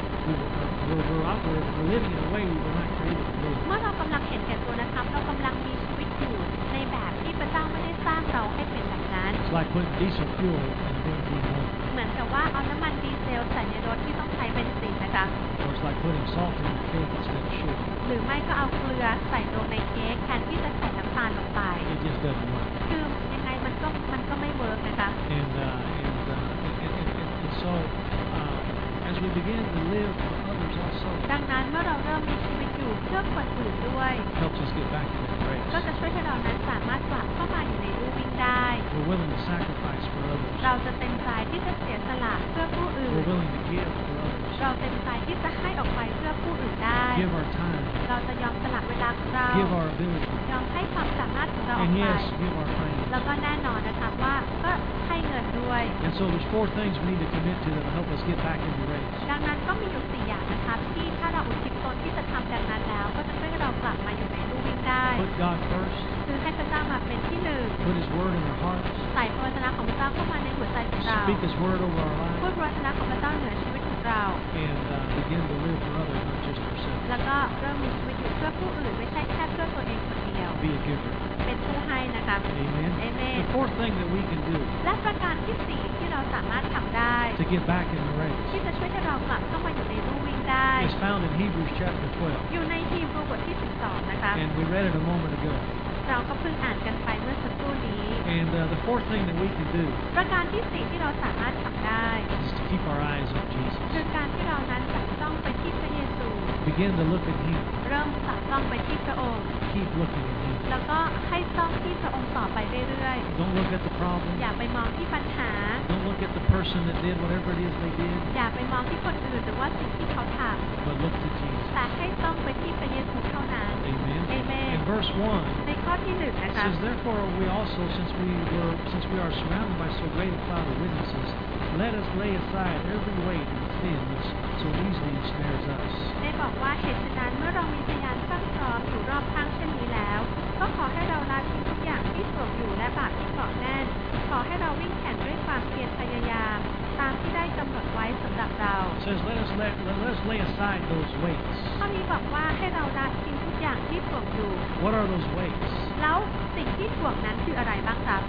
we're living in a way we were not created to live. เมื่อเรากำลังเห็นแก่ตัวนะครับ เรากำลังมีชีวิตอยู่ในแบบที่พระเจ้าไม่ได้สร้างเราให้เป็นแบบนั้น It's like putting diesel fuel in a benzene motor. เหมือนกับว่าเอาน้ำมันดีเซลใส่ในรถที่ต้องใช้เบนซินนะคะ Or it's like putting salt in a cake instead of sugar. หรือไม่ก็เอาเกลือใส่ลงในเค้กแทนที่จะใส่น้ำตาลลงไป It just doesn't work. คือยังไงมันก็ไม่เวิร์กนะคะ And so as we begin to live for others also, ดังนั้นเมื่อเราเริ่มมีชีวิตอยู่เพื่อคนอื่นด้วย helps us get back in that ก็ race. จะช่วยให้เรานั้นสามารถกลับเข้ามาอยู่ในลู่วิ่งได้ We're willing to sacrifice for others. เราจะเต็มใจที่จะเสียสละเพื่อผู้อื่น We're willing to give for others. เราเต็มใจที่จะให้ออกไปเพื่อผู้อื่นได้ Give our time. เราจะยอมสละเวลาของเรา Give our ability. ยอมให้ความสามารถของเราออก And ไป yes, give our finances. แล้วก็แน่นอนนะคะว่าก็ให้เงินด้วย And so there's 4 things we need to commit to that will help us get back in the race. ดังนั้นก็มีอยู่4อย่างนะคะที่ถ้าเราอุทิศตนที่จะทำดังนั้นแล้ว ก็จะช่วยให้เรากลับมาอยู่ในลู่วิ่งได้ Put God first. คือให้พระเจ้ามาเป็นที่หนึ่ง Put His Word in our hearts. ใส่พระวจนะของพระเจ้าเข้ามาในหัวใจของเรา Speak His Word over our พูด lives. พระวจนะของพระเจ้าเหนือชีวิตของเรา And begin to live for others, not just ourselves. แล้วก็เริ่มมีชีวิตอยู่เพื่อผู้อื่นไม่ใช่แค่เพื่อตัวเองคนเดียว Be a giver. เป็นผู้ให้นะครับ Amen. Amen. The fourth thing that we can do และประการที่สี่ที่เราสามารถทำได้ to get back in the race ที่จะช่วยให้เรากลับเข้ามาอยู่ในลู่วิ่งได้ is found in Hebrews chapter 12. อยู่ในฮีบรูบทที่ 12 นะคะ And we read it a moment ago. เราก็เพิ่งอ่านกันไปเมื่อสักครู่นี้ And the fourth thing that we can do ประการที่สี่ที่เราสามารถทำได้ is to keep our eyes on คือ Jesus. การที่เรานั้นจับจ้องไปที่พระเยซู Begin to look at Him. เริ่มจับจ้องไปที่พระองค์ Keep looking at Him. แล้วก็ให้จ้องที่พระองค์ต่อไปเรื่อย Don't look at the ๆ problem. อย่าไปมองที่ปัญหา Don't look at the person that did whatever it is they did. อย่าไปมองที่คนอื่นหรือว่าสิ่งที่เขาท But look to ำ Jesus. แต่ให้จ้องไปที่พระเยซูเท่านั้น Amen. Amen. In verse 1, ในข้อที่หนึ่ง it นะคะ says, Therefore we also, since we are surrounded by so great a cloud of witnesses, let us lay aside every weight and sin which so easily ensnares us. ได้บอกว่าเหตุฉะนั้นเมื่อเรามีพยานซักซ้อมอยู่รอบข้างเช่นนี้แล้ว ก็ขอให้เราละทิ้งทุกอย่างที่สวมอยู่และบาปที่เกาะแน่น ขอให้เราวิ่งแข่งด้วยความเพียรพยายาม ตามที่ได้กำหนดไว้สำหรับเรา It says, let us lay aside those weights. ข้อนี้บอกว่าให้เราละทิ้งทุกอย่างที่สวมอยู่ What are those weights? แล้วสิ่งที่สวมนั้นคืออะไรบ้างครับ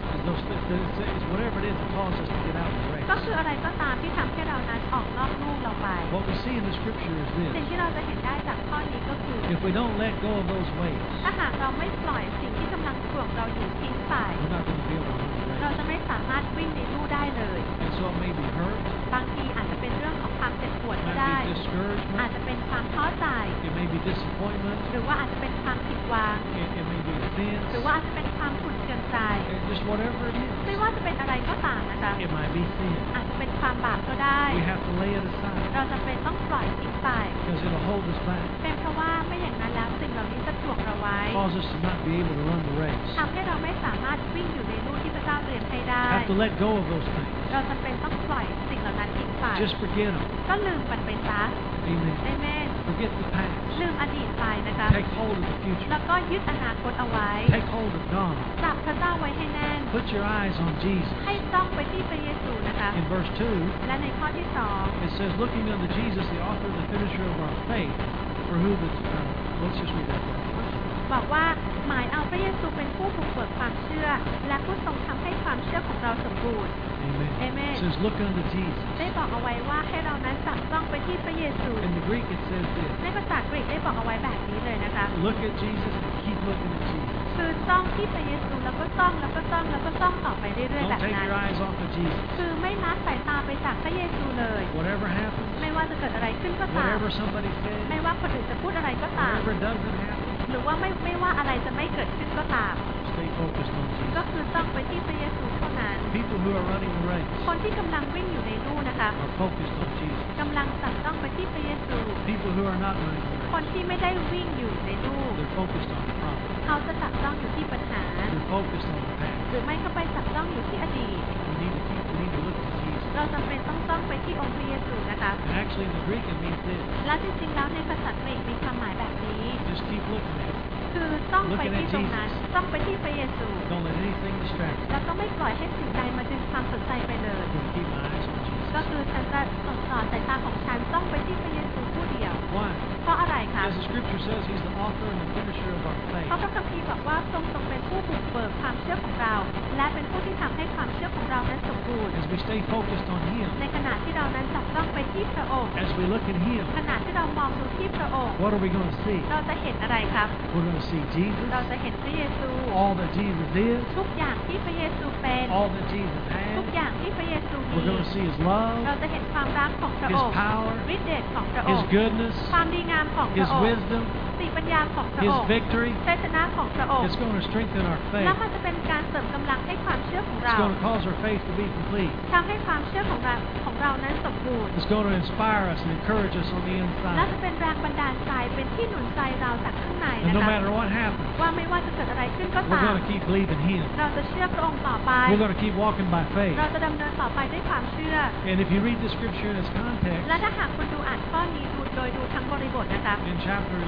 It's whatever it is that causes us to get out of the ก็ race. คืออะไรก็ตามที่ทำให้เรานั้นออกนอกลู่เราไป What we see in the scripture is สิ่ง this. ที่เราจะเห็นได้จากข้อนี้ก็คือ If we don't let go of those weights, ถ้าหากเราไม่ปล่อยสิ่งที่กำลังสวมเราอยู่ทิ้งไป we're not going to be able to run the เรา race. จะไม่สามารถวิ่งในลู่ได้เลย And so it may be hurt, บางทีอาจจะเป็นเรื่องของความเจ็บปวด it ก็ might ได้ be discouragement, อาจจะเป็นความท้อใจ it may be disappointment, หรือว่าอาจจะเป็นความผิดหวัง it may be offense, หรือว่าอาจจะเป็นความขุ่นเคืองใจ just whatever it ไม่ is. ว่าจะเป็นอะไรก็ตามนะคะ It might be sin. อาจจะเป็นความบาปก็ได้ We have to lay it aside เราจะเป็นต้องปล่อยทิ้งไป because it'll hold us back, เป็นเพราะว่าไม่อย่างนั้นแล้วสิ่งเหล่านี้จะถ่วงเราไว้ cause us to not be able to run the race. ทำให้เราไม่สามารถวิ่งอยู่ในลู่ที่พระเจ้าเตรียมให้ได้ Have to let go of those things. เราจำเป็นต้องปล่อยสิ่งเหล่านั้นทิ้งไป Just forget them. ก็ลืมมันไปซะ Amen. เอเมน Forget the past. ลืมอดีตไปนะคะ Take hold of the future. แล้วก็ยึดอนาคตเอาไว้ Take hold of God. จับพระเจ้าไว้ให้แน่น Put your eyes on Jesus. ให้จ้องไปที่พระเยซูนะคะ In verse 2, และในข้อที่สอง it says, looking unto Jesus, the author and the finisher of our faith, for who the... let's just read that part. บอกว่าหมายเอาพระเยซูเป็นผู้บุกเบิกความเชื่อ และผู้ทรงทำให้ความเชื่อของเราสมบูรณ์ Amen. Amen. It says, look unto Jesus. ได้บอกเอาไว้ว่าให้เรานั้นจับจ้องไปที่พระเยซู In the Greek, it says ใน this. ภาษากรีกได้บอกเอาไว้แบบนี้เลยนะคะ Look at Jesus and keep looking at Jesus. คือจ้องที่พระเยซูแล้วก็จ้องแล้วก็จ้องแล้วก็จ้องต่อไปเรื่อยๆ Don't แบบ take นั้น your eyes off of Jesus. คือไม่ละสายตาไปจากพระเยซูเลย Whatever happens, ไม่ว่าจะเกิดอะไรขึ้นก็ตาม whatever somebody ไม่ says, ว่าคนอื่นจะพูดอะไรก็ตาม whatever doesn't happen, หรือว่าไม่ว่าอะไรจะไม่เกิดขึ้นก็ตาม stay focused on ก็ Jesus. คือจ้องไปที่พระเยซูเท่านั้น People who are running the race คนที่กำลังวิ่งอยู่ในลู่นะคะ are focused on Jesus. กำลังจับจ้องไปที่พระเยซู People who are not running the คน race, ที่ไม่ได้วิ่งอยู่ในลู่ they're focused on the problem. เขาจะจับจ้องอยู่ที่ปัญหา They're focused on the past. หรือไม่ก็ไปจับจ้องอยู่ที่อดีต We need to look to Jesus. เราจำเป็นต้องจ้องไปที่องค์พระเยซูนะคะ And actually, in the Greek, it means this. และจริงๆแล้วในภาษากรีกมีความหมายแบบนี้ Just keep looking at it. คือจ้องไปที่ตรงนั้น จ้องไปที่พระเยซู Don't let anything distract you. แล้วก็ไม่ปล่อยให้สิ่งใดมาดึงความสนใจไปเลย I'm going to keep my eyes on ก็ Jesus. คือฉันจะส่งต่อสายตาของฉันจ้องไปที่พระเยซูผู้เดียว Why? เพราะอะไรคะ As the scripture says, He's the author and the finisher of our เพราะ faith. พระคัมภีร์บอกว่าทรงเป็นผู้บุกเบิกความเชื่อของเรา และเป็นผู้ที่ทำให้ความเชื่อของเรานั้นสมบูรณ์ As we stay focused on Him, ในขณะที่เรานั้นจับจ้องไปที่พระองค์ as we look at Him, ขณะที่เรามองดูที่พระองค์ what are we going to see? เราจะเห็นอะไรครับ We're going to see Jesus, เราจะเห็นพระเยซู all that Jesus is, ทุกอย่างที่พระเยซูเป็น all that Jesus ทุก has. อย่างที่พระเยซูมี We're going to see His love, เราจะเห็นความรักของพระ His องค์ power, ฤทธิ์เดชของพระอ His งค์ goodness, ความดีงามของพ His ระองค์ wisdom, สติปัญญาของพระ His องค์ victory. ชัยชนะของพระองค์ It's going to strengthen our แล้ว faith. มันจะเป็นการเสริมกำลังให้ความเชื่อของ It's เรา going to cause our faith to be complete. ทำให้ความเชื่อของเรานั้นสมบูรณ์ It's going to inspire us and encourage us on the และจะ inside. เป็นแรงบันดาลใจเป็นที่หนุนใจเราจากข้างใน And นะ no คะ matter what happens, ว่าไม่ว่าจะเกิดอะไรขึ้นก็ we're ตาม going to keep believing Him. เราจะเชื่อพระองค์ต่อไป We're going to keep walking by faith. เราจะดำเนินต่อไปด้วยความเชื่อ And if you read the scripture in its context, และถ้าหากคุณดูอ่านข้อนี้โดยดูทั้งบริบทนะคะ in chapter 11,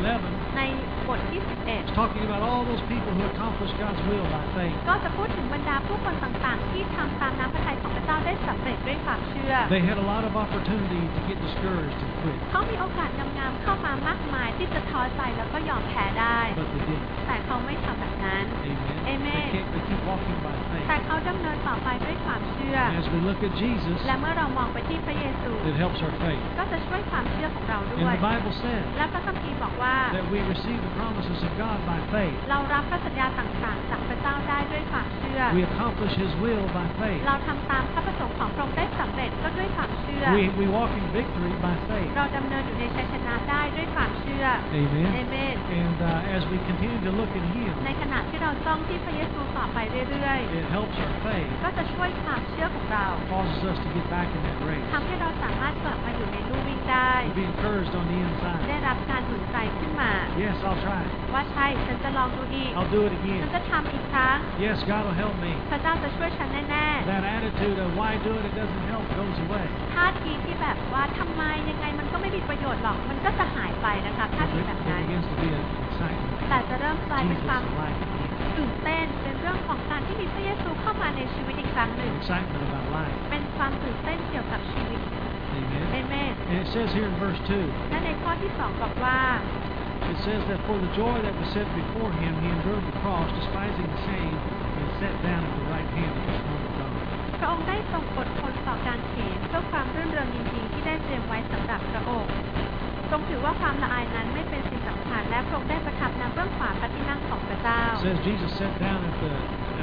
ในบทที่ It's talking about all those people who accomplish God's will by faith. 11 ก็จะพูดถึงบรรดาผู้คนต่างๆ ที่ทำตามน้ำพระทัยของพระเจ้าได้สำเร็จด้วยความเชื่อ They had a lot of opportunity to get discouraged and quit, เขามีโอกาสงามๆเข้ามามากมายที่จะท้อใจแล้วก็ยอมแพ้ได้ but they didn't. แต่เขาไม่ทำแบบนั้น Amen. They keep walking by แต่ faith. เขาดำเนินต่อไปด้วยความเชื่อ As we look at Jesus, และเมื่อเรามองไปที่พระเยซู it helps our faith. ก็จะช่วยความเชื่อของเรา And ด้วย the Bible says และพระคัมภีร์บอกว่า that we receive the promises of God by faith. เรารับพระสัญญาต่างๆ จากพระเจ้าได้ด้วยความเชื่อ We accomplish His will by faith. เราทำตามพระประสงค์ของพระองค์ได้สำเร็จก็ด้วยความเชื่อ We walk in victory by faith. เราดำเนินอยู่ในชัยชนะได้ด้วยความเชื่อ เอ Amen. เมน And as we continue to look at Him, ในขณะที่เราจ้องที่พระเยซูต่อไปเรื่อย it helps our faith, ๆ ก็จะช่วยความเชื่อของเรา causes us to get back in that race. ทำให้เราสามารถกลับมาอยู่ในลู่วิ่งได้ To be encouraged on the ได้ inside. รับการหนุนใจขึ้นมา Yes, I'll try. ว่าใช่ ฉันจะลองดูอีก I'll do it ฉัน again. จะทำอีกครั้ง Yes, God will help me. พระเจ้าจะช่วยฉันแน่ That attitude of why do it, it doesn't help goes away. ๆ ท่าทีที่แบบว่าทำไมยังไงมันก็ไม่มีประโยชน์หรอก มันก็จะหายไปนะคะท่าที There แบบนั้น begins to be an excitement. แต่จะเริ่มกลายเป็น Jesus ความ is alive again. ตื่นเต้น เป็นเรื่องของการที่มีพระเยซูเข้ามาในชีวิตอีกครั้งหนึ่ง Excitement about life. เป็นความตื่นเต้นเกี่ยวกับชีวิต เอ Amen. เมน And it says here in verse 2, และในข้อที่ 2 บอกว่า it says that for the joy that was set before him, he endured the cross, despising the shame, and sat down at the right hand of the throne of God. พระองค์ได้ทรงอดทนต่อการเขนเพื่อความรื่นเริงยินดีที่ได้เตรียมไว้สำหรับพระองค์ทรงถือว่าความละอายนั้นไม่เป็นสิ่งสำคัญและพระองค์ได้ประทับณเบื้องขวาพระที่นั่งของพระเจ้า It says Jesus sat down at the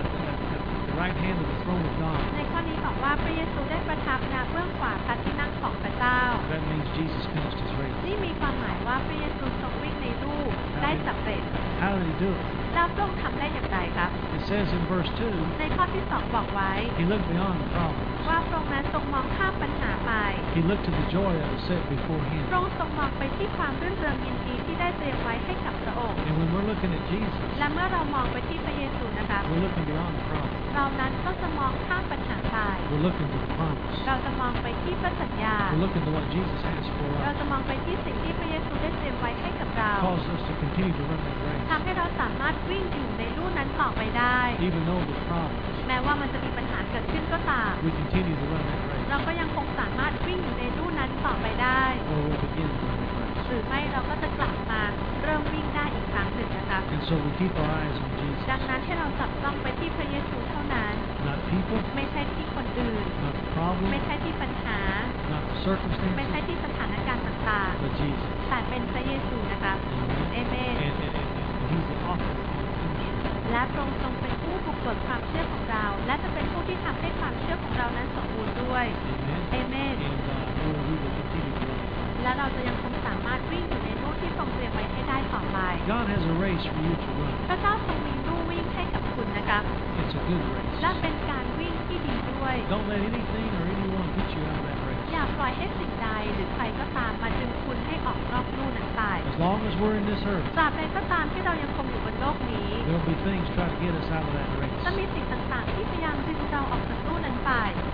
right hand of the throne of God. ในข้อนี้บอกว่าพระเยซูได้ประทับณเบื้องขวาพระที่นั่งของพระเจ้า That means Jesus finished his race. นี่มีความหมายว่าพระเยซูทรงวิ่งในลู่ได้สำเร็จ How did he do it? แล้วพระองค์ทำได้อย่างไรครับ It says in verse 2, ในข้อที่ 2 บอกไว้ he looked beyond the problem. ว่าพระองค์นั้นทรงมองข้ามปัญหาไป He looked to the joy that was set before พ him. ระองค์ทรงมองไปที่ความรื่นเริงยินดีที่ได้เตรียมไว้ให้กับพระองค์ And when we're looking at Jesus, และเมื่อเรามองไปที่พระเยซูนะคะ we're looking beyond the problem. เรานั้นก็จะมองข้ามปัญหาไป We're looking to the promise. เราจะมองไปที่พระสัญญา We're looking to what Jesus has for เรา us. จะมองไปที่สิ่งที่พระเยซูได้เตรียมไว้ให้กับเรา Causes us to continue to run that race, ทำให้เราสามารถวิ่งอยู่ในลู่นั้นต่อไปได้ even though there's problems. แม้ว่ามันจะมีปัญหาเกิดขึ้นก็ตาม We continue to run that race, เราก็ยังคงสามารถวิ่งอยู่ในลู่นั้นต่อไปได้ or we'll begin to run that race. หรือไม่เราก็จะกลับมาเริ่มวิ่งได้อีกครั้งหนึ่งนะคะ And so we keep our eyes on ดัง Jesus, นั้นให้เราจับจ้องไปที่พระเยซูเท่านั้น not people, ไม่ใช่ที่คนอื่น not the ไม่ problem, ใช่ที่ปัญหา not the ไม่ใช่ circumstances, ที่สถานการณ์ต่าง but Jesus. ๆ แต่เป็นพระเยซูนะคะ Amen. เอเมน And He's the author and the finisher. และพระองค์ทรงเป็นผู้บุกเบิกความเชื่อของเรา และจะเป็นผู้ที่ทำให้ความเชื่อของเรานั้นสมบูรณ์ด้วย Amen. เอเมน And we will continue to run. และเราจะยังคงสามารถวิ่งอยู่ในลู่ที่ทรงเตรียมไว้ให้ได้ต่อไป God has a race for you to run. พระเจ้าทรงมีลู่วิ่งให้กับคุณนะคะ It's a good และ race. เป็นการวิ่งที่ดีด้วย Don't let anything or anyone get you out of that race. อย่าปล่อยให้สิ่งใดหรือใครก็ตามมาดึงคุณให้ออกนอกลู่นั้นไป As long as we're in this earth, ตราบใดก็ตามที่เรายังคงอยู่บนโลกนี้ there'll be things try to get us out of that จะ race. มีสิ่งต่างๆ ที่พยายามดึงเราออกจากลู่นั้นไป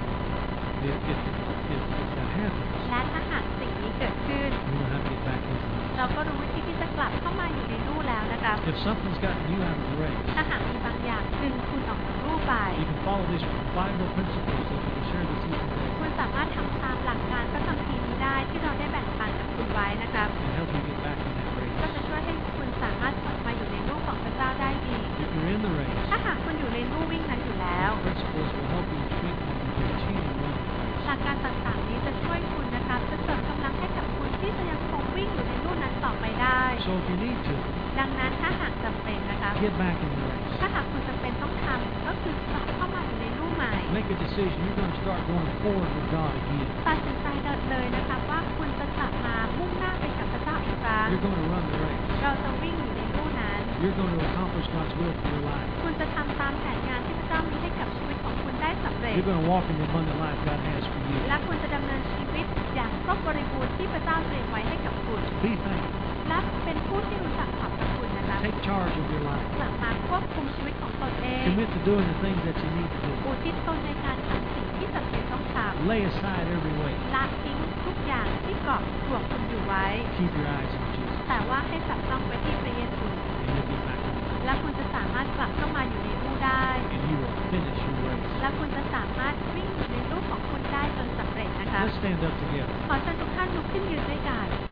If that happens, และถ้าหากสิ่งนี้เกิดขึ้น we know how to get back into it. เราก็รู้วิธีที่จะกลับเข้ามาอยู่ในลู่แล้วนะคะ If something's gotten you out of the race, ถ้าหากมีบางอย่างดึงคุณออกจากลู่ไป you can follow these Bible principles that we can share with you today คุณสามารถทำตามหลักการพระคัมภีร์นี้ได้ที่เราได้แบ่งปันกับคุณไว้นะคะ and help you get back in that ก็ race. จะช่วยให้คุณสามารถกลับมาอยู่ในลู่ของพระเจ้าได้ดี If you're in the race, ถ้าหากคุณอยู่ในลู่วิ่งนั้นอยู่แล้ว principles will help you strengthen you to continue to run the race. หลักการต่างๆนี้จะช่วยคุณนะคะจะเสริมกำลังให้กับคุณที่จะยังคงวิ่งอยู่ในลู่นั้นต่อไปได้ So if you need to, ดังนั้นถ้าหากจำเป็นนะคะ get back in the race. ถ้าหากคุณจำเป็นต้องทำก็คือกลับเข้ามาอยู่ในลู่ใหม่ Make a decision. You're going to start going forward with God again. ตัดสินใจเลยนะคะว่าคุณจะกลับมามุ่งหน้าไปกับพระเจ้าอีกครั้ง You're going to run the race. เราจะวิ่งอยู่ในลู่นั้น You're going to accomplish God's will for your life. คุณจะทำตามแผนงานที่พระเจ้ามีให้กับชีวิตของคุณได้สำเร็จ You're going to walk in the abundant life God has for you. และคุณจะดำเนินชีวิตอย่างครบบริบูรณ์ที่พระเจ้าเตรียมไว้ให้กับคุณ Be thankful. และเป็นผู้ที่รู้จักขอบพระคุณนะคะ Take charge of your life. กลับมาควบคุมชีวิตของตนเอง Commit to doing the things that you need to do. อุทิศตนในการทำสิ่งที่จำเป็นต้องท Lay aside every weight. ำละทิ้งทุกอย่างที่เกาะถ่วงคุณอยู่ไว้ Keep your eyes on Jesus. แต่ว่าให้จับจ้องไปที่พ Let's stand up together. ขอเชิญทุกท่านลุกขึ้นยืนด้วยกัน